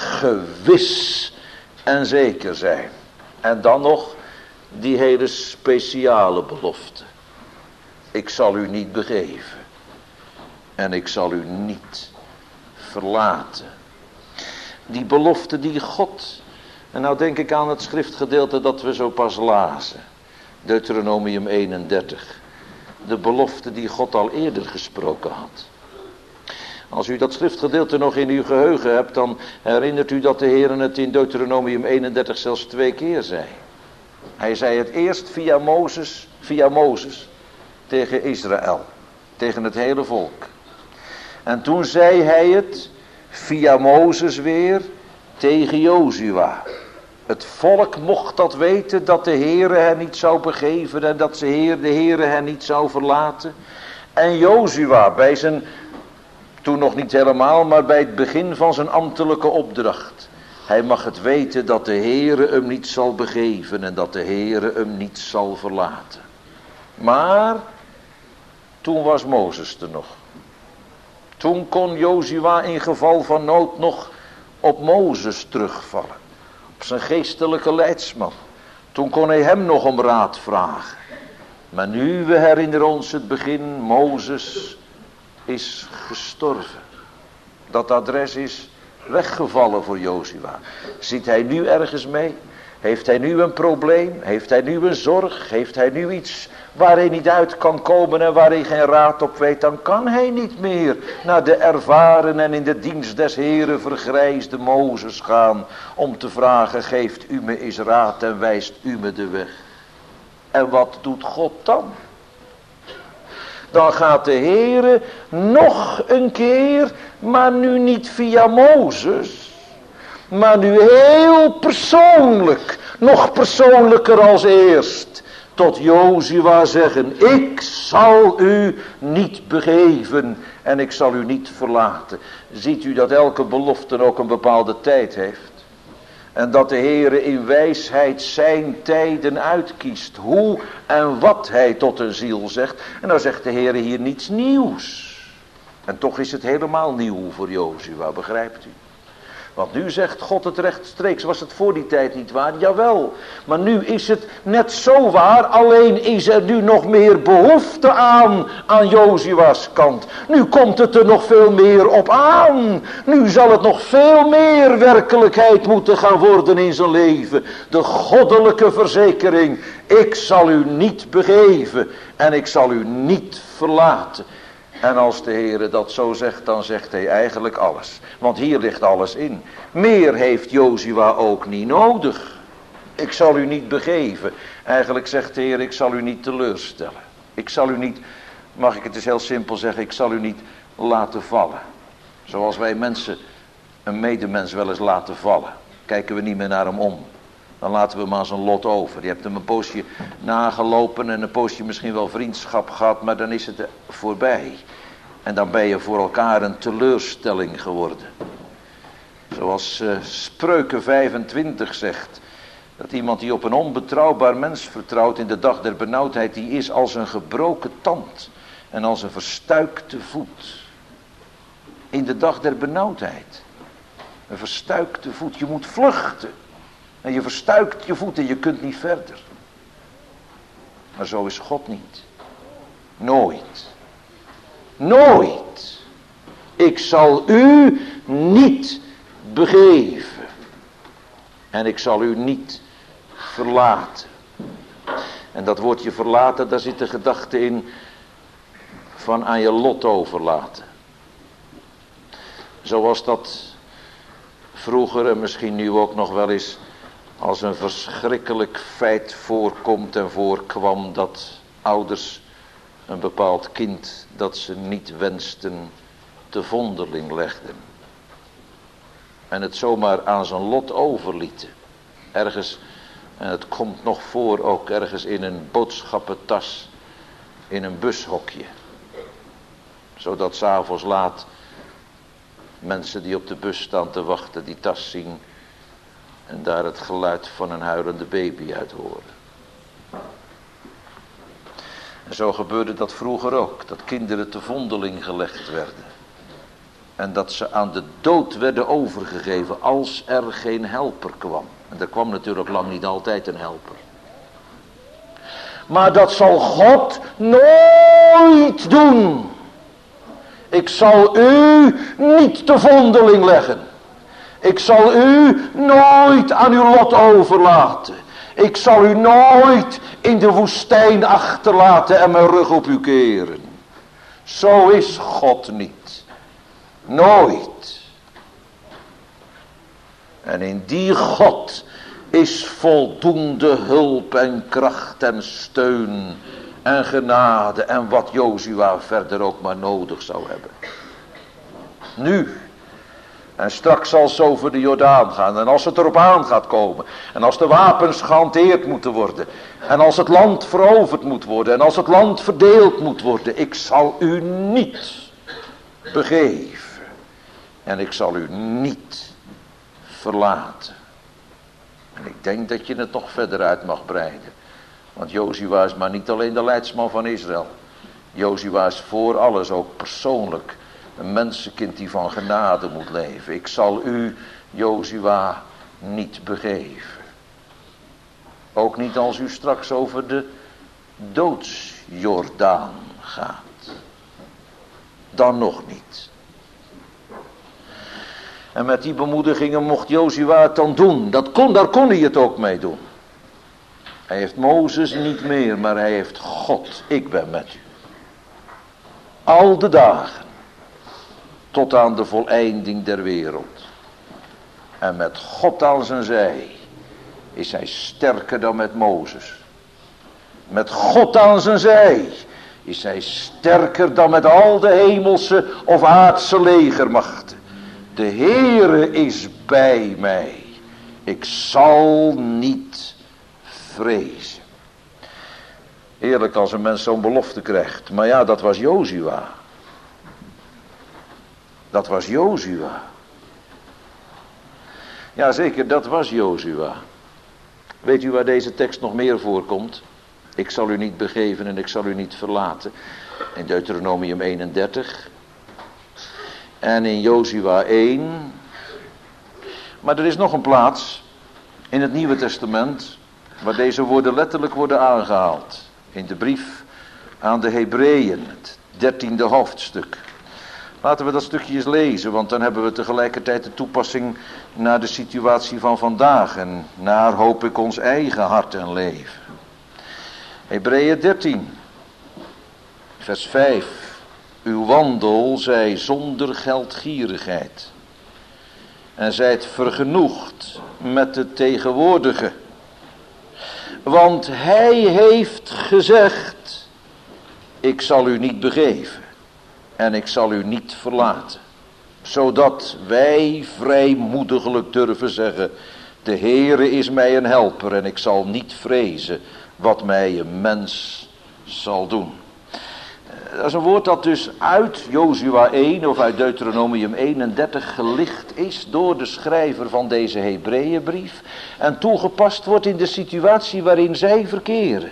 gewis en zeker zijn. En dan nog die hele speciale belofte. Ik zal u niet begeven. En ik zal u niet verlaten. Die belofte die God. En nou denk ik aan het schriftgedeelte dat we zo pas lazen. Deuteronomium eenendertig. De belofte die God al eerder gesproken had. Als u dat schriftgedeelte nog in uw geheugen hebt, dan herinnert u dat de Heer het in Deuteronomium eenendertig zelfs twee keer zei. Hij zei het eerst via Mozes, via Mozes tegen Israël, tegen het hele volk. En toen zei hij het via Mozes weer tegen Jozua. Het volk mocht dat weten, dat de Heere hen niet zou begeven en dat de Heere hen niet zou verlaten. En Jozua bij zijn, toen nog niet helemaal, maar bij het begin van zijn ambtelijke opdracht. Hij mag het weten dat de Heere hem niet zal begeven en dat de Heere hem niet zal verlaten. Maar toen was Mozes er nog. Toen kon Jozua in geval van nood nog op Mozes terugvallen. Op zijn geestelijke leidsman. Toen kon hij hem nog om raad vragen. Maar nu, we herinneren ons het begin, Mozes is gestorven. Dat adres is weggevallen voor Jozua. Ziet hij nu ergens mee? Heeft hij nu een probleem? Heeft hij nu een zorg? Heeft hij nu iets waar hij niet uit kan komen en waar hij geen raad op weet? Dan kan hij niet meer naar de ervaren en in de dienst des Heren vergrijsde Mozes gaan om te vragen, geeft u me eens raad en wijst u me de weg. En wat doet God dan? Dan gaat de Heere nog een keer Maar nu niet via Mozes, maar nu heel persoonlijk, nog persoonlijker als eerst, tot Jozua zeggen, ik zal u niet begeven en ik zal u niet verlaten. Ziet u dat elke belofte ook een bepaalde tijd heeft? En dat de Heere in wijsheid zijn tijden uitkiest. Hoe en wat hij tot een ziel zegt. En dan zegt de Heere hier niets nieuws. En toch is het helemaal nieuw voor Jozua, begrijpt u? Want nu zegt God het rechtstreeks, was het voor die tijd niet waar? Jawel, maar nu is het net zo waar, alleen is er nu nog meer behoefte aan, aan Jozua's kant. Nu komt het er nog veel meer op aan. Nu zal het nog veel meer werkelijkheid moeten gaan worden in zijn leven. De goddelijke verzekering, ik zal u niet begeven en ik zal u niet verlaten. En als de Heere dat zo zegt, dan zegt hij eigenlijk alles. Want hier ligt alles in. Meer heeft Jozua ook niet nodig. Ik zal u niet begeven. Eigenlijk zegt de Heer, ik zal u niet teleurstellen. Ik zal u niet, mag ik het eens heel simpel zeggen, ik zal u niet laten vallen. Zoals wij mensen, een medemens wel eens laten vallen. Kijken we niet meer naar hem om. Dan laten we hem aan zijn lot over. Je hebt hem een poosje nagelopen en een poosje misschien wel vriendschap gehad, maar dan is het voorbij. En dan ben je voor elkaar een teleurstelling geworden. Zoals uh, Spreuken vijfentwintig zegt, dat iemand die op een onbetrouwbaar mens vertrouwt in de dag der benauwdheid, die is als een gebroken tand en als een verstuikte voet. In de dag der benauwdheid. Een verstuikte voet. Je moet vluchten. En je verstuikt je voet en je kunt niet verder. Maar zo is God niet. Nooit. Nooit. Ik zal u niet begeven. En ik zal u niet verlaten. En dat woordje verlaten, daar zit de gedachte in van aan je lot overlaten. Zoals dat vroeger en misschien nu ook nog wel eens als een verschrikkelijk feit voorkomt en voorkwam, dat ouders een bepaald kind dat ze niet wensten te vondeling legden. En het zomaar aan zijn lot overlieten. Ergens, en het komt nog voor ook ergens in een boodschappentas, in een bushokje. Zodat 's avonds laat mensen die op de bus staan te wachten die tas zien en daar het geluid van een huilende baby uit horen. En zo gebeurde dat vroeger ook, dat kinderen te vondeling gelegd werden. En dat ze aan de dood werden overgegeven als er geen helper kwam. En er kwam natuurlijk lang niet altijd een helper. Maar dat zal God nooit doen. Ik zal u niet te vondeling leggen. Ik zal u nooit aan uw lot overlaten. Ik zal u nooit in de woestijn achterlaten en mijn rug op u keren. Zo is God niet. Nooit. En in die God is voldoende hulp en kracht en steun en genade en wat Jozua verder ook maar nodig zou hebben. Nu. En straks zal ze over de Jordaan gaan. En als het erop aan gaat komen. En als de wapens gehanteerd moeten worden. En als het land veroverd moet worden. En als het land verdeeld moet worden. Ik zal u niet begeven. En ik zal u niet verlaten. En ik denk dat je het nog verder uit mag breiden. Want Jozua is maar niet alleen de leidsman van Israël. Jozua is voor alles ook persoonlijk een mensenkind die van genade moet leven. Ik zal u, Jozua, niet begeven. Ook niet als u straks over de doodsjordaan gaat. Dan nog niet. En met die bemoedigingen mocht Jozua het dan doen. Dat kon, daar kon hij het ook mee doen. Hij heeft Mozes niet meer, maar hij heeft God. Ik ben met u. Al de dagen. Tot aan de voleinding der wereld. En met God aan zijn zij is hij sterker dan met Mozes. Met God aan zijn zij is hij sterker dan met al de hemelse of aardse legermachten. De Heere is bij mij. Ik zal niet vrezen. Eerlijk als een mens zo'n belofte krijgt. Maar ja, dat was Jozua. Dat was Jozua. Ja, zeker, dat was Jozua. Weet u waar deze tekst nog meer voorkomt? Ik zal u niet begeven en ik zal u niet verlaten. In Deuteronomium eenendertig. En in Jozua één. Maar er is nog een plaats in het Nieuwe Testament waar deze woorden letterlijk worden aangehaald. In de brief aan de Hebreeën, het dertiende hoofdstuk. Laten we dat stukje eens lezen, want dan hebben we tegelijkertijd de toepassing naar de situatie van vandaag en naar, hoop ik, ons eigen hart en leven. Hebreeën dertien, vers vijf. Uw wandel zij zonder geldgierigheid en zijt vergenoegd met het tegenwoordige. Want hij heeft gezegd, ik zal u niet begeven en ik zal u niet verlaten. Zodat wij vrijmoediglijk durven zeggen, de Heere is mij een helper en ik zal niet vrezen wat mij een mens zal doen. Dat is een woord dat dus uit Jozua één of uit Deuteronomium eenendertig gelicht is door de schrijver van deze Hebreeënbrief en toegepast wordt in de situatie waarin zij verkeren.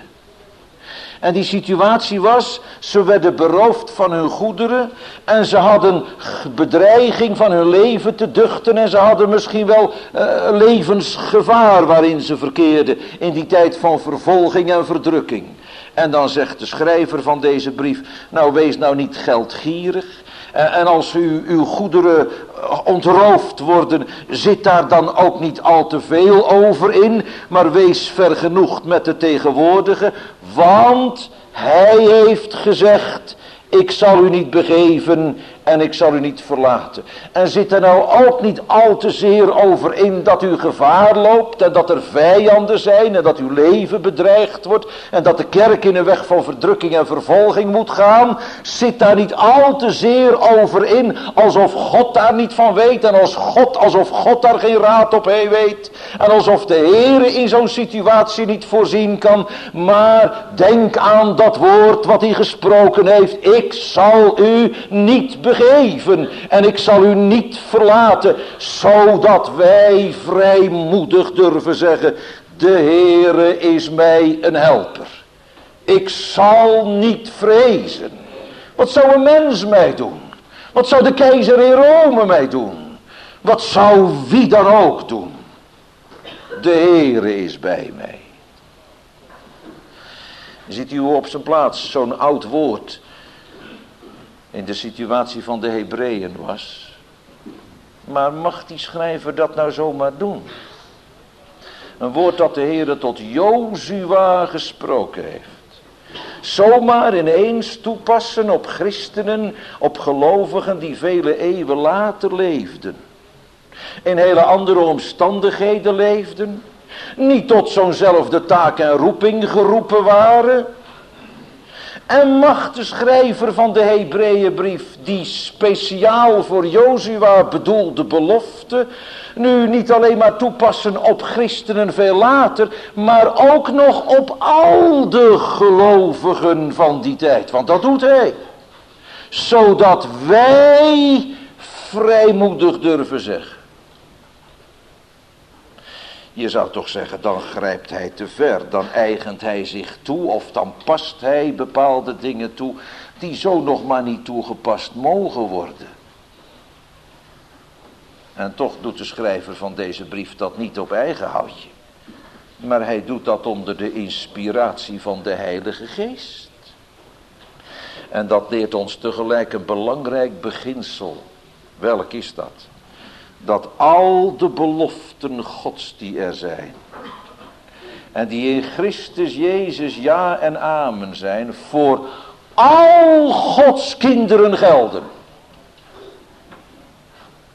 En die situatie was, ze werden beroofd van hun goederen en ze hadden bedreiging van hun leven te duchten en ze hadden misschien wel uh, levensgevaar waarin ze verkeerden in die tijd van vervolging en verdrukking. En dan zegt de schrijver van deze brief, nou wees nou niet geldgierig. En als u, uw goederen ontroofd worden, zit daar dan ook niet al te veel over in. Maar wees vergenoegd met de tegenwoordige. Want hij heeft gezegd, ik zal u niet begeven en ik zal u niet verlaten. En zit er nou ook niet al te zeer over in dat u gevaar loopt en dat er vijanden zijn en dat uw leven bedreigd wordt en dat de kerk in een weg van verdrukking en vervolging moet gaan. Zit daar niet al te zeer over in alsof God daar niet van weet en als God, alsof God daar geen raad op heen weet en alsof de Heere in zo'n situatie niet voorzien kan. Maar denk aan dat woord wat hij gesproken heeft. Ik zal u niet begeven en ik zal u niet verlaten, zodat wij vrijmoedig durven zeggen, de Heere is mij een helper. Ik zal niet vrezen. Wat zou een mens mij doen? Wat zou de keizer in Rome mij doen? Wat zou wie dan ook doen? De Heere is bij mij. Ziet u op zijn plaats zo'n oud woord in de situatie van de Hebreeën was. Maar mag die schrijver dat nou zomaar doen? Een woord dat de Heere tot Jozua gesproken heeft. Zomaar ineens toepassen op christenen, op gelovigen die vele eeuwen later leefden. In hele andere omstandigheden leefden. Niet tot zo'nzelfde taak en roeping geroepen waren. En mag de schrijver van de Hebreeënbrief die speciaal voor Jozua bedoelde belofte nu niet alleen maar toepassen op christenen veel later, maar ook nog op al de gelovigen van die tijd. Want dat doet hij. Zodat wij vrijmoedig durven zeggen. Je zou toch zeggen, dan grijpt hij te ver, dan eigent hij zich toe of dan past hij bepaalde dingen toe die zo nog maar niet toegepast mogen worden. En toch doet de schrijver van deze brief dat niet op eigen houtje, maar hij doet dat onder de inspiratie van de Heilige Geest. En dat leert ons tegelijk een belangrijk beginsel. Welk is dat? Dat al de beloften Gods die er zijn en die in Christus Jezus ja en amen zijn, voor al Gods kinderen gelden.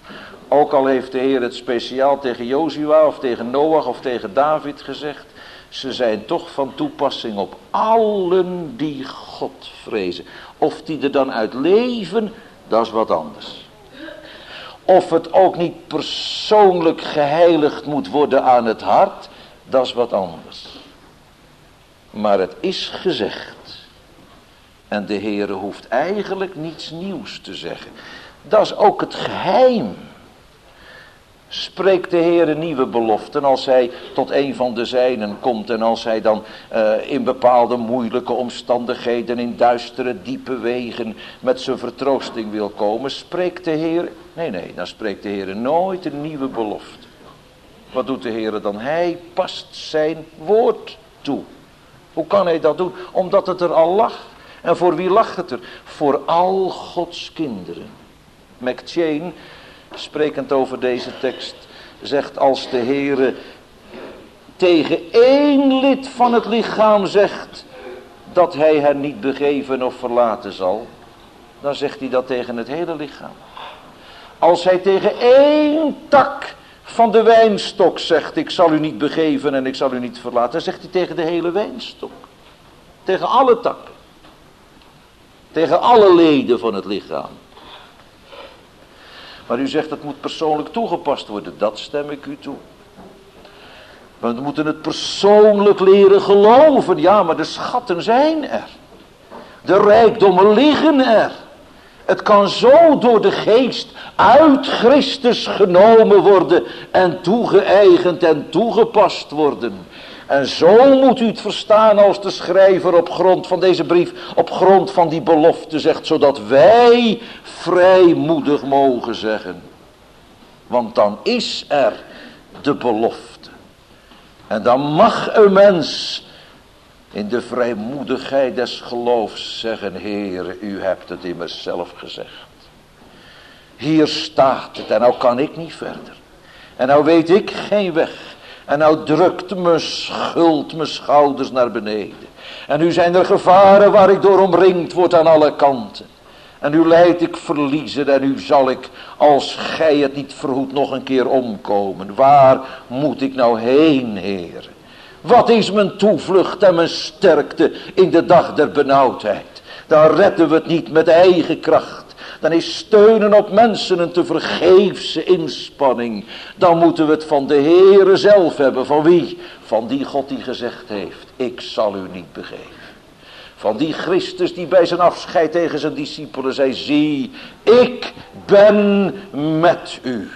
Ook al heeft de Heer het speciaal tegen Jozua of tegen Noach of tegen David gezegd, ze zijn toch van toepassing op allen die God vrezen. Of die er dan uit leven, dat is wat anders. Of het ook niet persoonlijk geheiligd moet worden aan het hart, dat is wat anders. Maar het is gezegd. En de Heere hoeft eigenlijk niets nieuws te zeggen. Dat is ook het geheim. Spreekt de Heere nieuwe beloften als hij tot een van de zijnen komt. En als hij dan uh, in bepaalde moeilijke omstandigheden, in duistere diepe wegen met zijn vertroosting wil komen. Spreekt de Heere? Nee, nee, dan spreekt de Heere nooit een nieuwe belofte. Wat doet de Heere dan? Hij past zijn woord toe. Hoe kan hij dat doen? Omdat het er al lag. En voor wie lag het er? Voor al Gods kinderen. McChain, sprekend over deze tekst, zegt: als de Heere tegen één lid van het lichaam zegt dat hij hen niet begeven of verlaten zal, dan zegt hij dat tegen het hele lichaam. Als hij tegen één tak van de wijnstok zegt: ik zal u niet begeven en ik zal u niet verlaten, dan zegt hij tegen de hele wijnstok. Tegen alle takken. Tegen alle leden van het lichaam. Maar u zegt dat moet persoonlijk toegepast worden. Dat stem ik u toe. We moeten het persoonlijk leren geloven. Ja, maar de schatten zijn er. De rijkdommen liggen er. Het kan zo door de geest uit Christus genomen worden en toegeëigend en toegepast worden. En zo moet u het verstaan als de schrijver op grond van deze brief, op grond van die belofte zegt, zodat wij vrijmoedig mogen zeggen. Want dan is er de belofte. En dan mag een mens in de vrijmoedigheid des geloofs zeggen: Heere, u hebt het immers zelf gezegd. Hier staat het en nou kan ik niet verder. En nou weet ik geen weg. En nou drukt mijn schuld mijn schouders naar beneden. En nu zijn er gevaren waar ik door omringd word aan alle kanten. En nu leid ik verliezen en nu zal ik, als gij het niet verhoedt, nog een keer omkomen. Waar moet ik nou heen, Heer? Wat is mijn toevlucht en mijn sterkte in de dag der benauwdheid? Dan redden we het niet met eigen kracht. Dan is steunen op mensen een te vergeefse inspanning. Dan moeten we het van de Heere zelf hebben. Van wie? Van die God die gezegd heeft: ik zal u niet begeven. Van die Christus die bij zijn afscheid tegen zijn discipelen zei: zie, ik ben met u.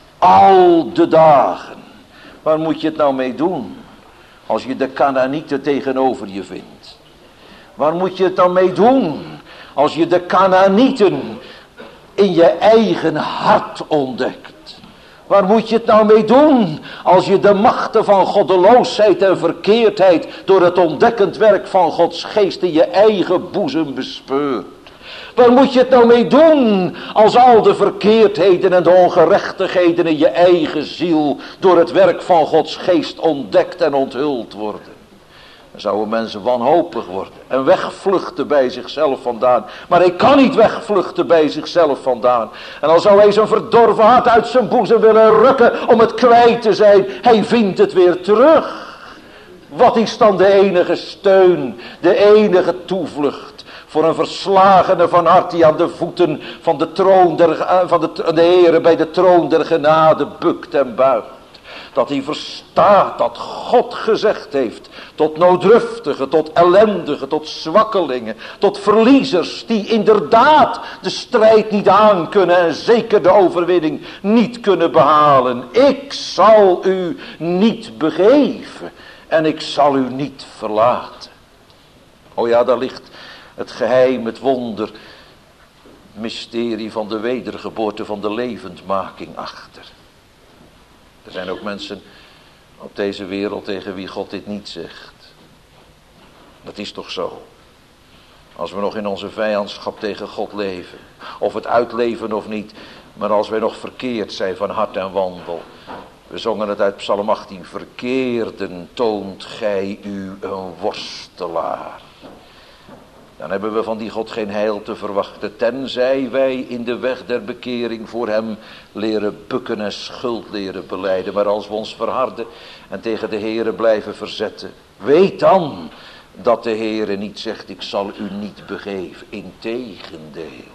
Al de dagen. Waar moet je het nou mee doen? Als je de Kanaanieten tegenover je vindt. Waar moet je het dan mee doen? Als je de Kanaanieten in je eigen hart ontdekt. Waar moet je het nou mee doen? Als je de machten van goddeloosheid en verkeerdheid door het ontdekkend werk van Gods geest in je eigen boezem bespeurt. Waar moet je het nou mee doen? Als al de verkeerdheden en de ongerechtigheden in je eigen ziel door het werk van Gods geest ontdekt en onthuld worden. Dan zouden mensen wanhopig worden en wegvluchten bij zichzelf vandaan. Maar hij kan niet wegvluchten bij zichzelf vandaan. En al zou hij zijn verdorven hart uit zijn boezem willen rukken om het kwijt te zijn, hij vindt het weer terug. Wat is dan de enige steun, de enige toevlucht voor een verslagene van hart die aan de voeten van de troon der, van de, de Heere bij de troon der genade bukt en buigt? Dat hij verstaat dat God gezegd heeft tot nooddruftigen, tot ellendigen, tot zwakkelingen, tot verliezers die inderdaad de strijd niet aankunnen en zeker de overwinning niet kunnen behalen. Ik zal u niet begeven en ik zal u niet verlaten. O ja, daar ligt het geheim, het wonder, het mysterie van de wedergeboorte, van de levendmaking achter. Er zijn ook mensen op deze wereld tegen wie God dit niet zegt. Dat is toch zo. Als we nog in onze vijandschap tegen God leven. Of het uitleven of niet. Maar als wij nog verkeerd zijn van hart en wandel. We zongen het uit Psalm achttien. Verkeerden toont gij u een worstelaar. Dan hebben we van die God geen heil te verwachten, tenzij wij in de weg der bekering voor hem leren bukken en schuld leren belijden. Maar als we ons verharden en tegen de Heere blijven verzetten, weet dan dat de Heere niet zegt, ik zal u niet begeven. Integendeel.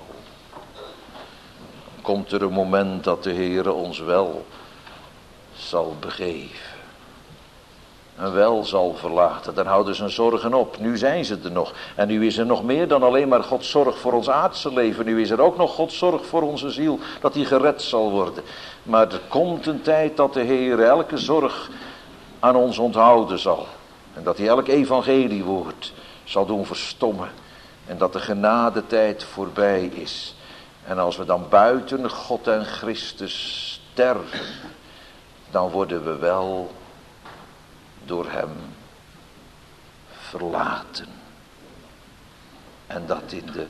Komt er een moment dat de Heere ons wel zal begeven. En wel zal verlaten. Dan houden zijn zorgen op. Nu zijn ze er nog. En nu is er nog meer dan alleen maar Gods zorg voor ons aardse leven. Nu is er ook nog Gods zorg voor onze ziel. Dat die gered zal worden. Maar er komt een tijd dat de Heer elke zorg aan ons onthouden zal. En dat hij elk evangeliewoord zal doen verstommen. En dat de genadetijd voorbij is. En als we dan buiten God en Christus sterven, dan worden we wel door hem verlaten. En dat in de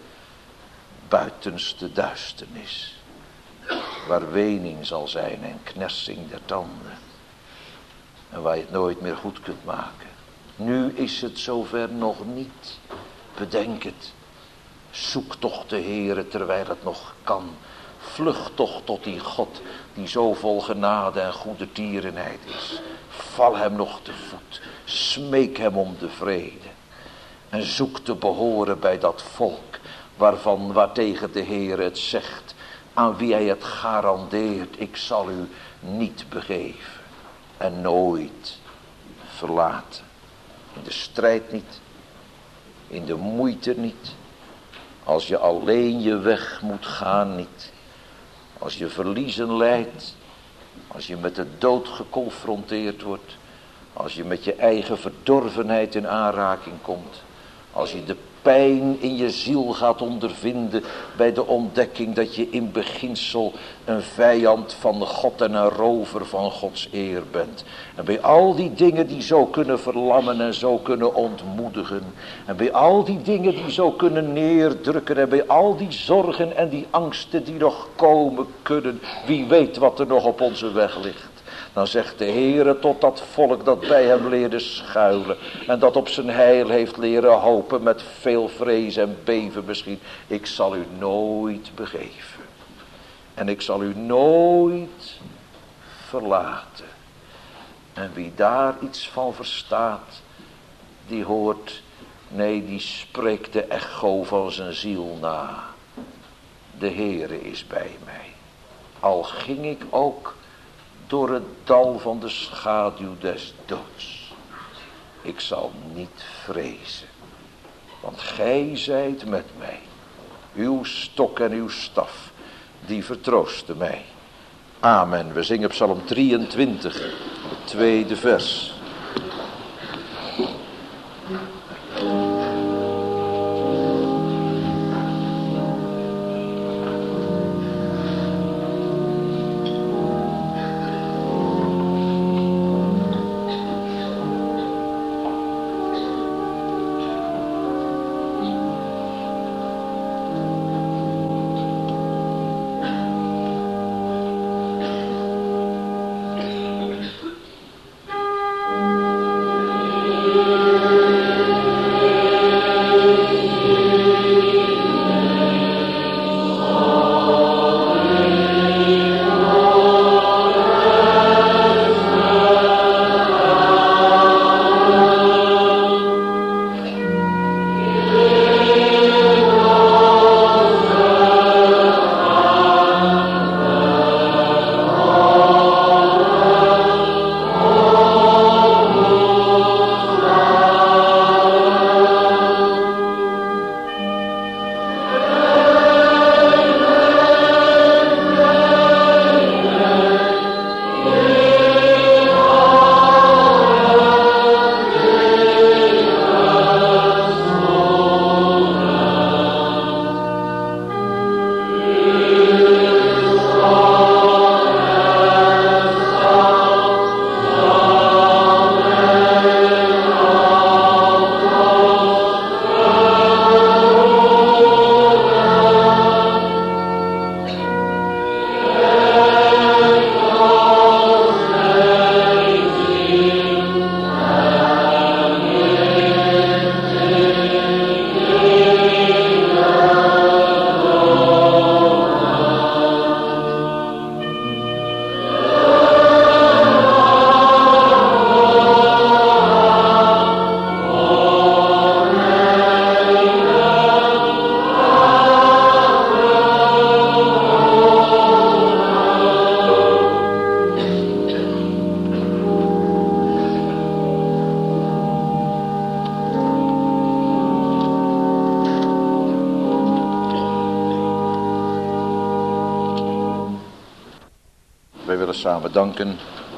buitenste duisternis, waar wening zal zijn en knersing der tanden. En waar je het nooit meer goed kunt maken. Nu is het zover nog niet. Bedenk het. Zoek toch de Heere terwijl het nog kan. Vlucht toch tot die God die zo vol genade en goede tierenheid is. Val hem nog te voet. Smeek hem om de vrede. En zoek te behoren bij dat volk waarvan waartegen de Heere het zegt. Aan wie hij het garandeert. Ik zal u niet begeven. En nooit verlaten. In de strijd niet. In de moeite niet. Als je alleen je weg moet gaan niet. Als je verliezen lijdt. Als je met de dood geconfronteerd wordt. Als je met je eigen verdorvenheid in aanraking komt. Als je de pijn in je ziel gaat ondervinden bij de ontdekking dat je in beginsel een vijand van God en een rover van Gods eer bent. En bij al die dingen die zo kunnen verlammen en zo kunnen ontmoedigen. En bij al die dingen die zo kunnen neerdrukken. En bij al die zorgen en die angsten die nog komen kunnen. Wie weet wat er nog op onze weg ligt. Dan zegt de Heere tot dat volk dat bij hem leerde schuilen. En dat op zijn heil heeft leren hopen met veel vrees en beven misschien. Ik zal u nooit begeven. En ik zal u nooit verlaten. En wie daar iets van verstaat, die hoort, nee, die spreekt de echo van zijn ziel na. De Heere is bij mij. Al ging ik ook door het dal van de schaduw des doods. Ik zal niet vrezen. Want gij zijt met mij. Uw stok en uw staf, die vertroosten mij. Amen. We zingen Psalm drieëntwintig, het tweede vers. we samen danken.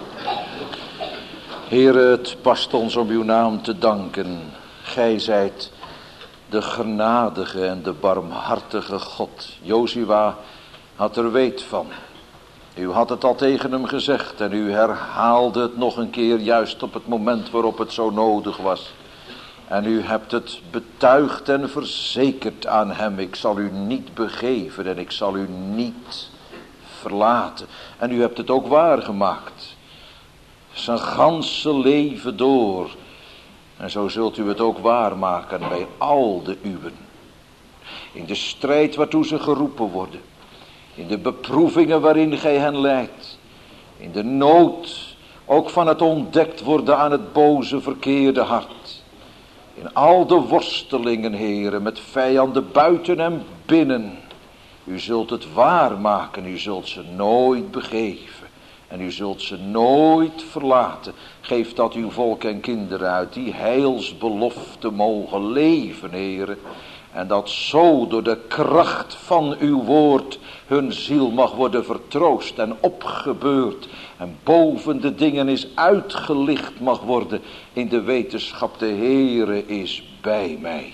Heere, het past ons om uw naam te danken. Gij zijt de genadige en de barmhartige God. Jozua had er weet van. U had het al tegen hem gezegd en u herhaalde het nog een keer juist op het moment waarop het zo nodig was. En u hebt het betuigd en verzekerd aan hem. Ik zal u niet begeven en ik zal u niet verlaten. En u hebt het ook waargemaakt. Zijn ganse leven door. En zo zult u het ook waarmaken bij al de uwen. In de strijd waartoe ze geroepen worden. In de beproevingen waarin gij hen leidt. In de nood ook van het ontdekt worden aan het boze verkeerde hart. In al de worstelingen, heren, met vijanden buiten en binnen. U zult het waarmaken, u zult ze nooit begeven. En u zult ze nooit verlaten. Geef dat uw volk en kinderen uit die heilsbelofte mogen leven, heren. En dat zo door de kracht van uw woord hun ziel mag worden vertroost en opgebeurd. En boven de dingen is uitgelicht mag worden in de wetenschap, de Heere is bij mij.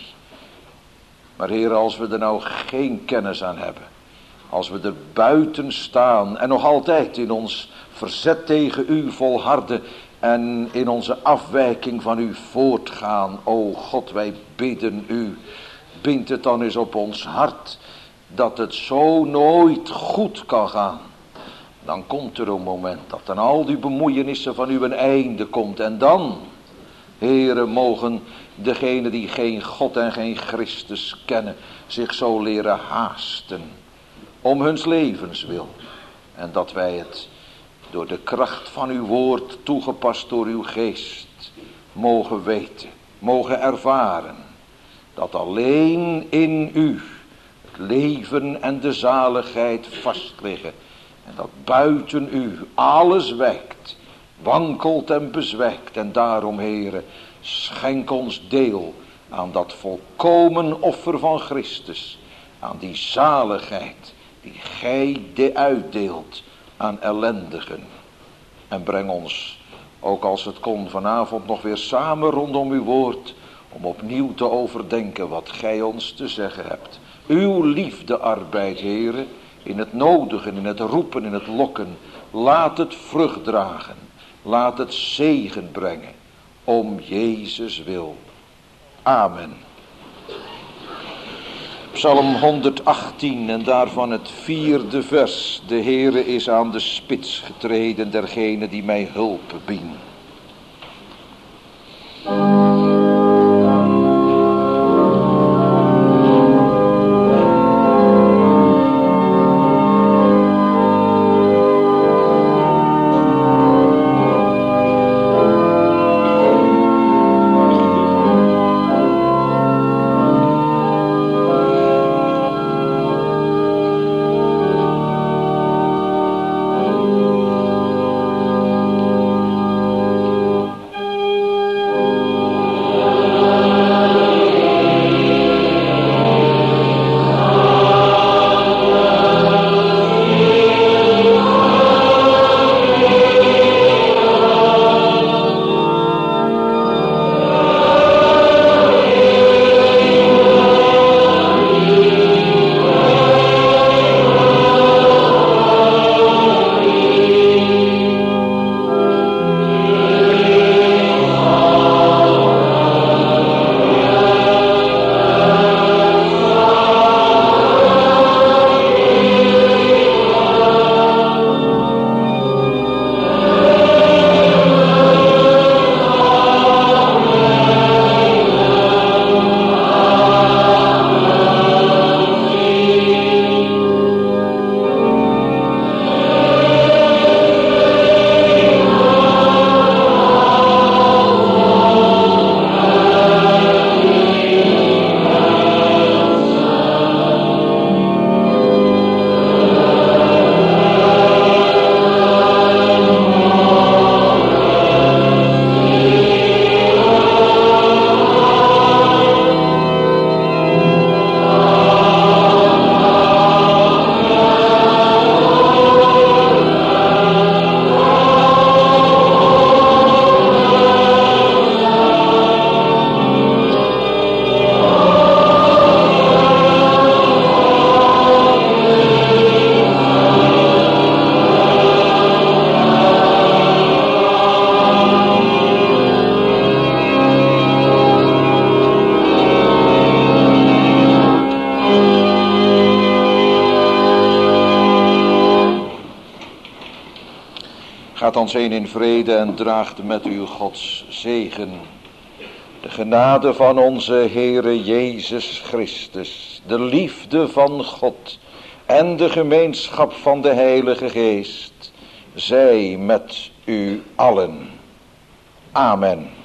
Maar Heere, als we er nou geen kennis aan hebben. Als we er buiten staan en nog altijd in ons verzet tegen u volharden. En in onze afwijking van u voortgaan. O God, wij bidden u. Bind het dan eens op ons hart. Dat het zo nooit goed kan gaan. Dan komt er een moment dat aan al die bemoeienissen van u een einde komt. En dan, Heere, mogen degenen die geen God en geen Christus kennen zich zo leren haasten. Om huns levens wil. En dat wij het door de kracht van uw woord toegepast door uw geest mogen weten, mogen ervaren. Dat alleen in u het leven en de zaligheid vastliggen. En dat buiten u alles wijkt, wankelt en bezwijkt. En daarom, Heere, schenk ons deel aan dat volkomen offer van Christus. Aan die zaligheid die gij de uitdeelt aan ellendigen. En breng ons, ook als het kon vanavond, nog weer samen rondom uw woord. Om opnieuw te overdenken wat gij ons te zeggen hebt. Uw liefdearbeid, Heere, in het nodigen, in het roepen, in het lokken. Laat het vrucht dragen. Laat het zegen brengen. Om Jezus wil. Amen. Psalm honderdachttien en daarvan het vierde vers. De Heere is aan de spits getreden dergenen die mij hulp bieden. Gaat ons heen in vrede en draagt met u Gods zegen. De genade van onze Heere Jezus Christus, de liefde van God en de gemeenschap van de Heilige Geest, zij met u allen. Amen.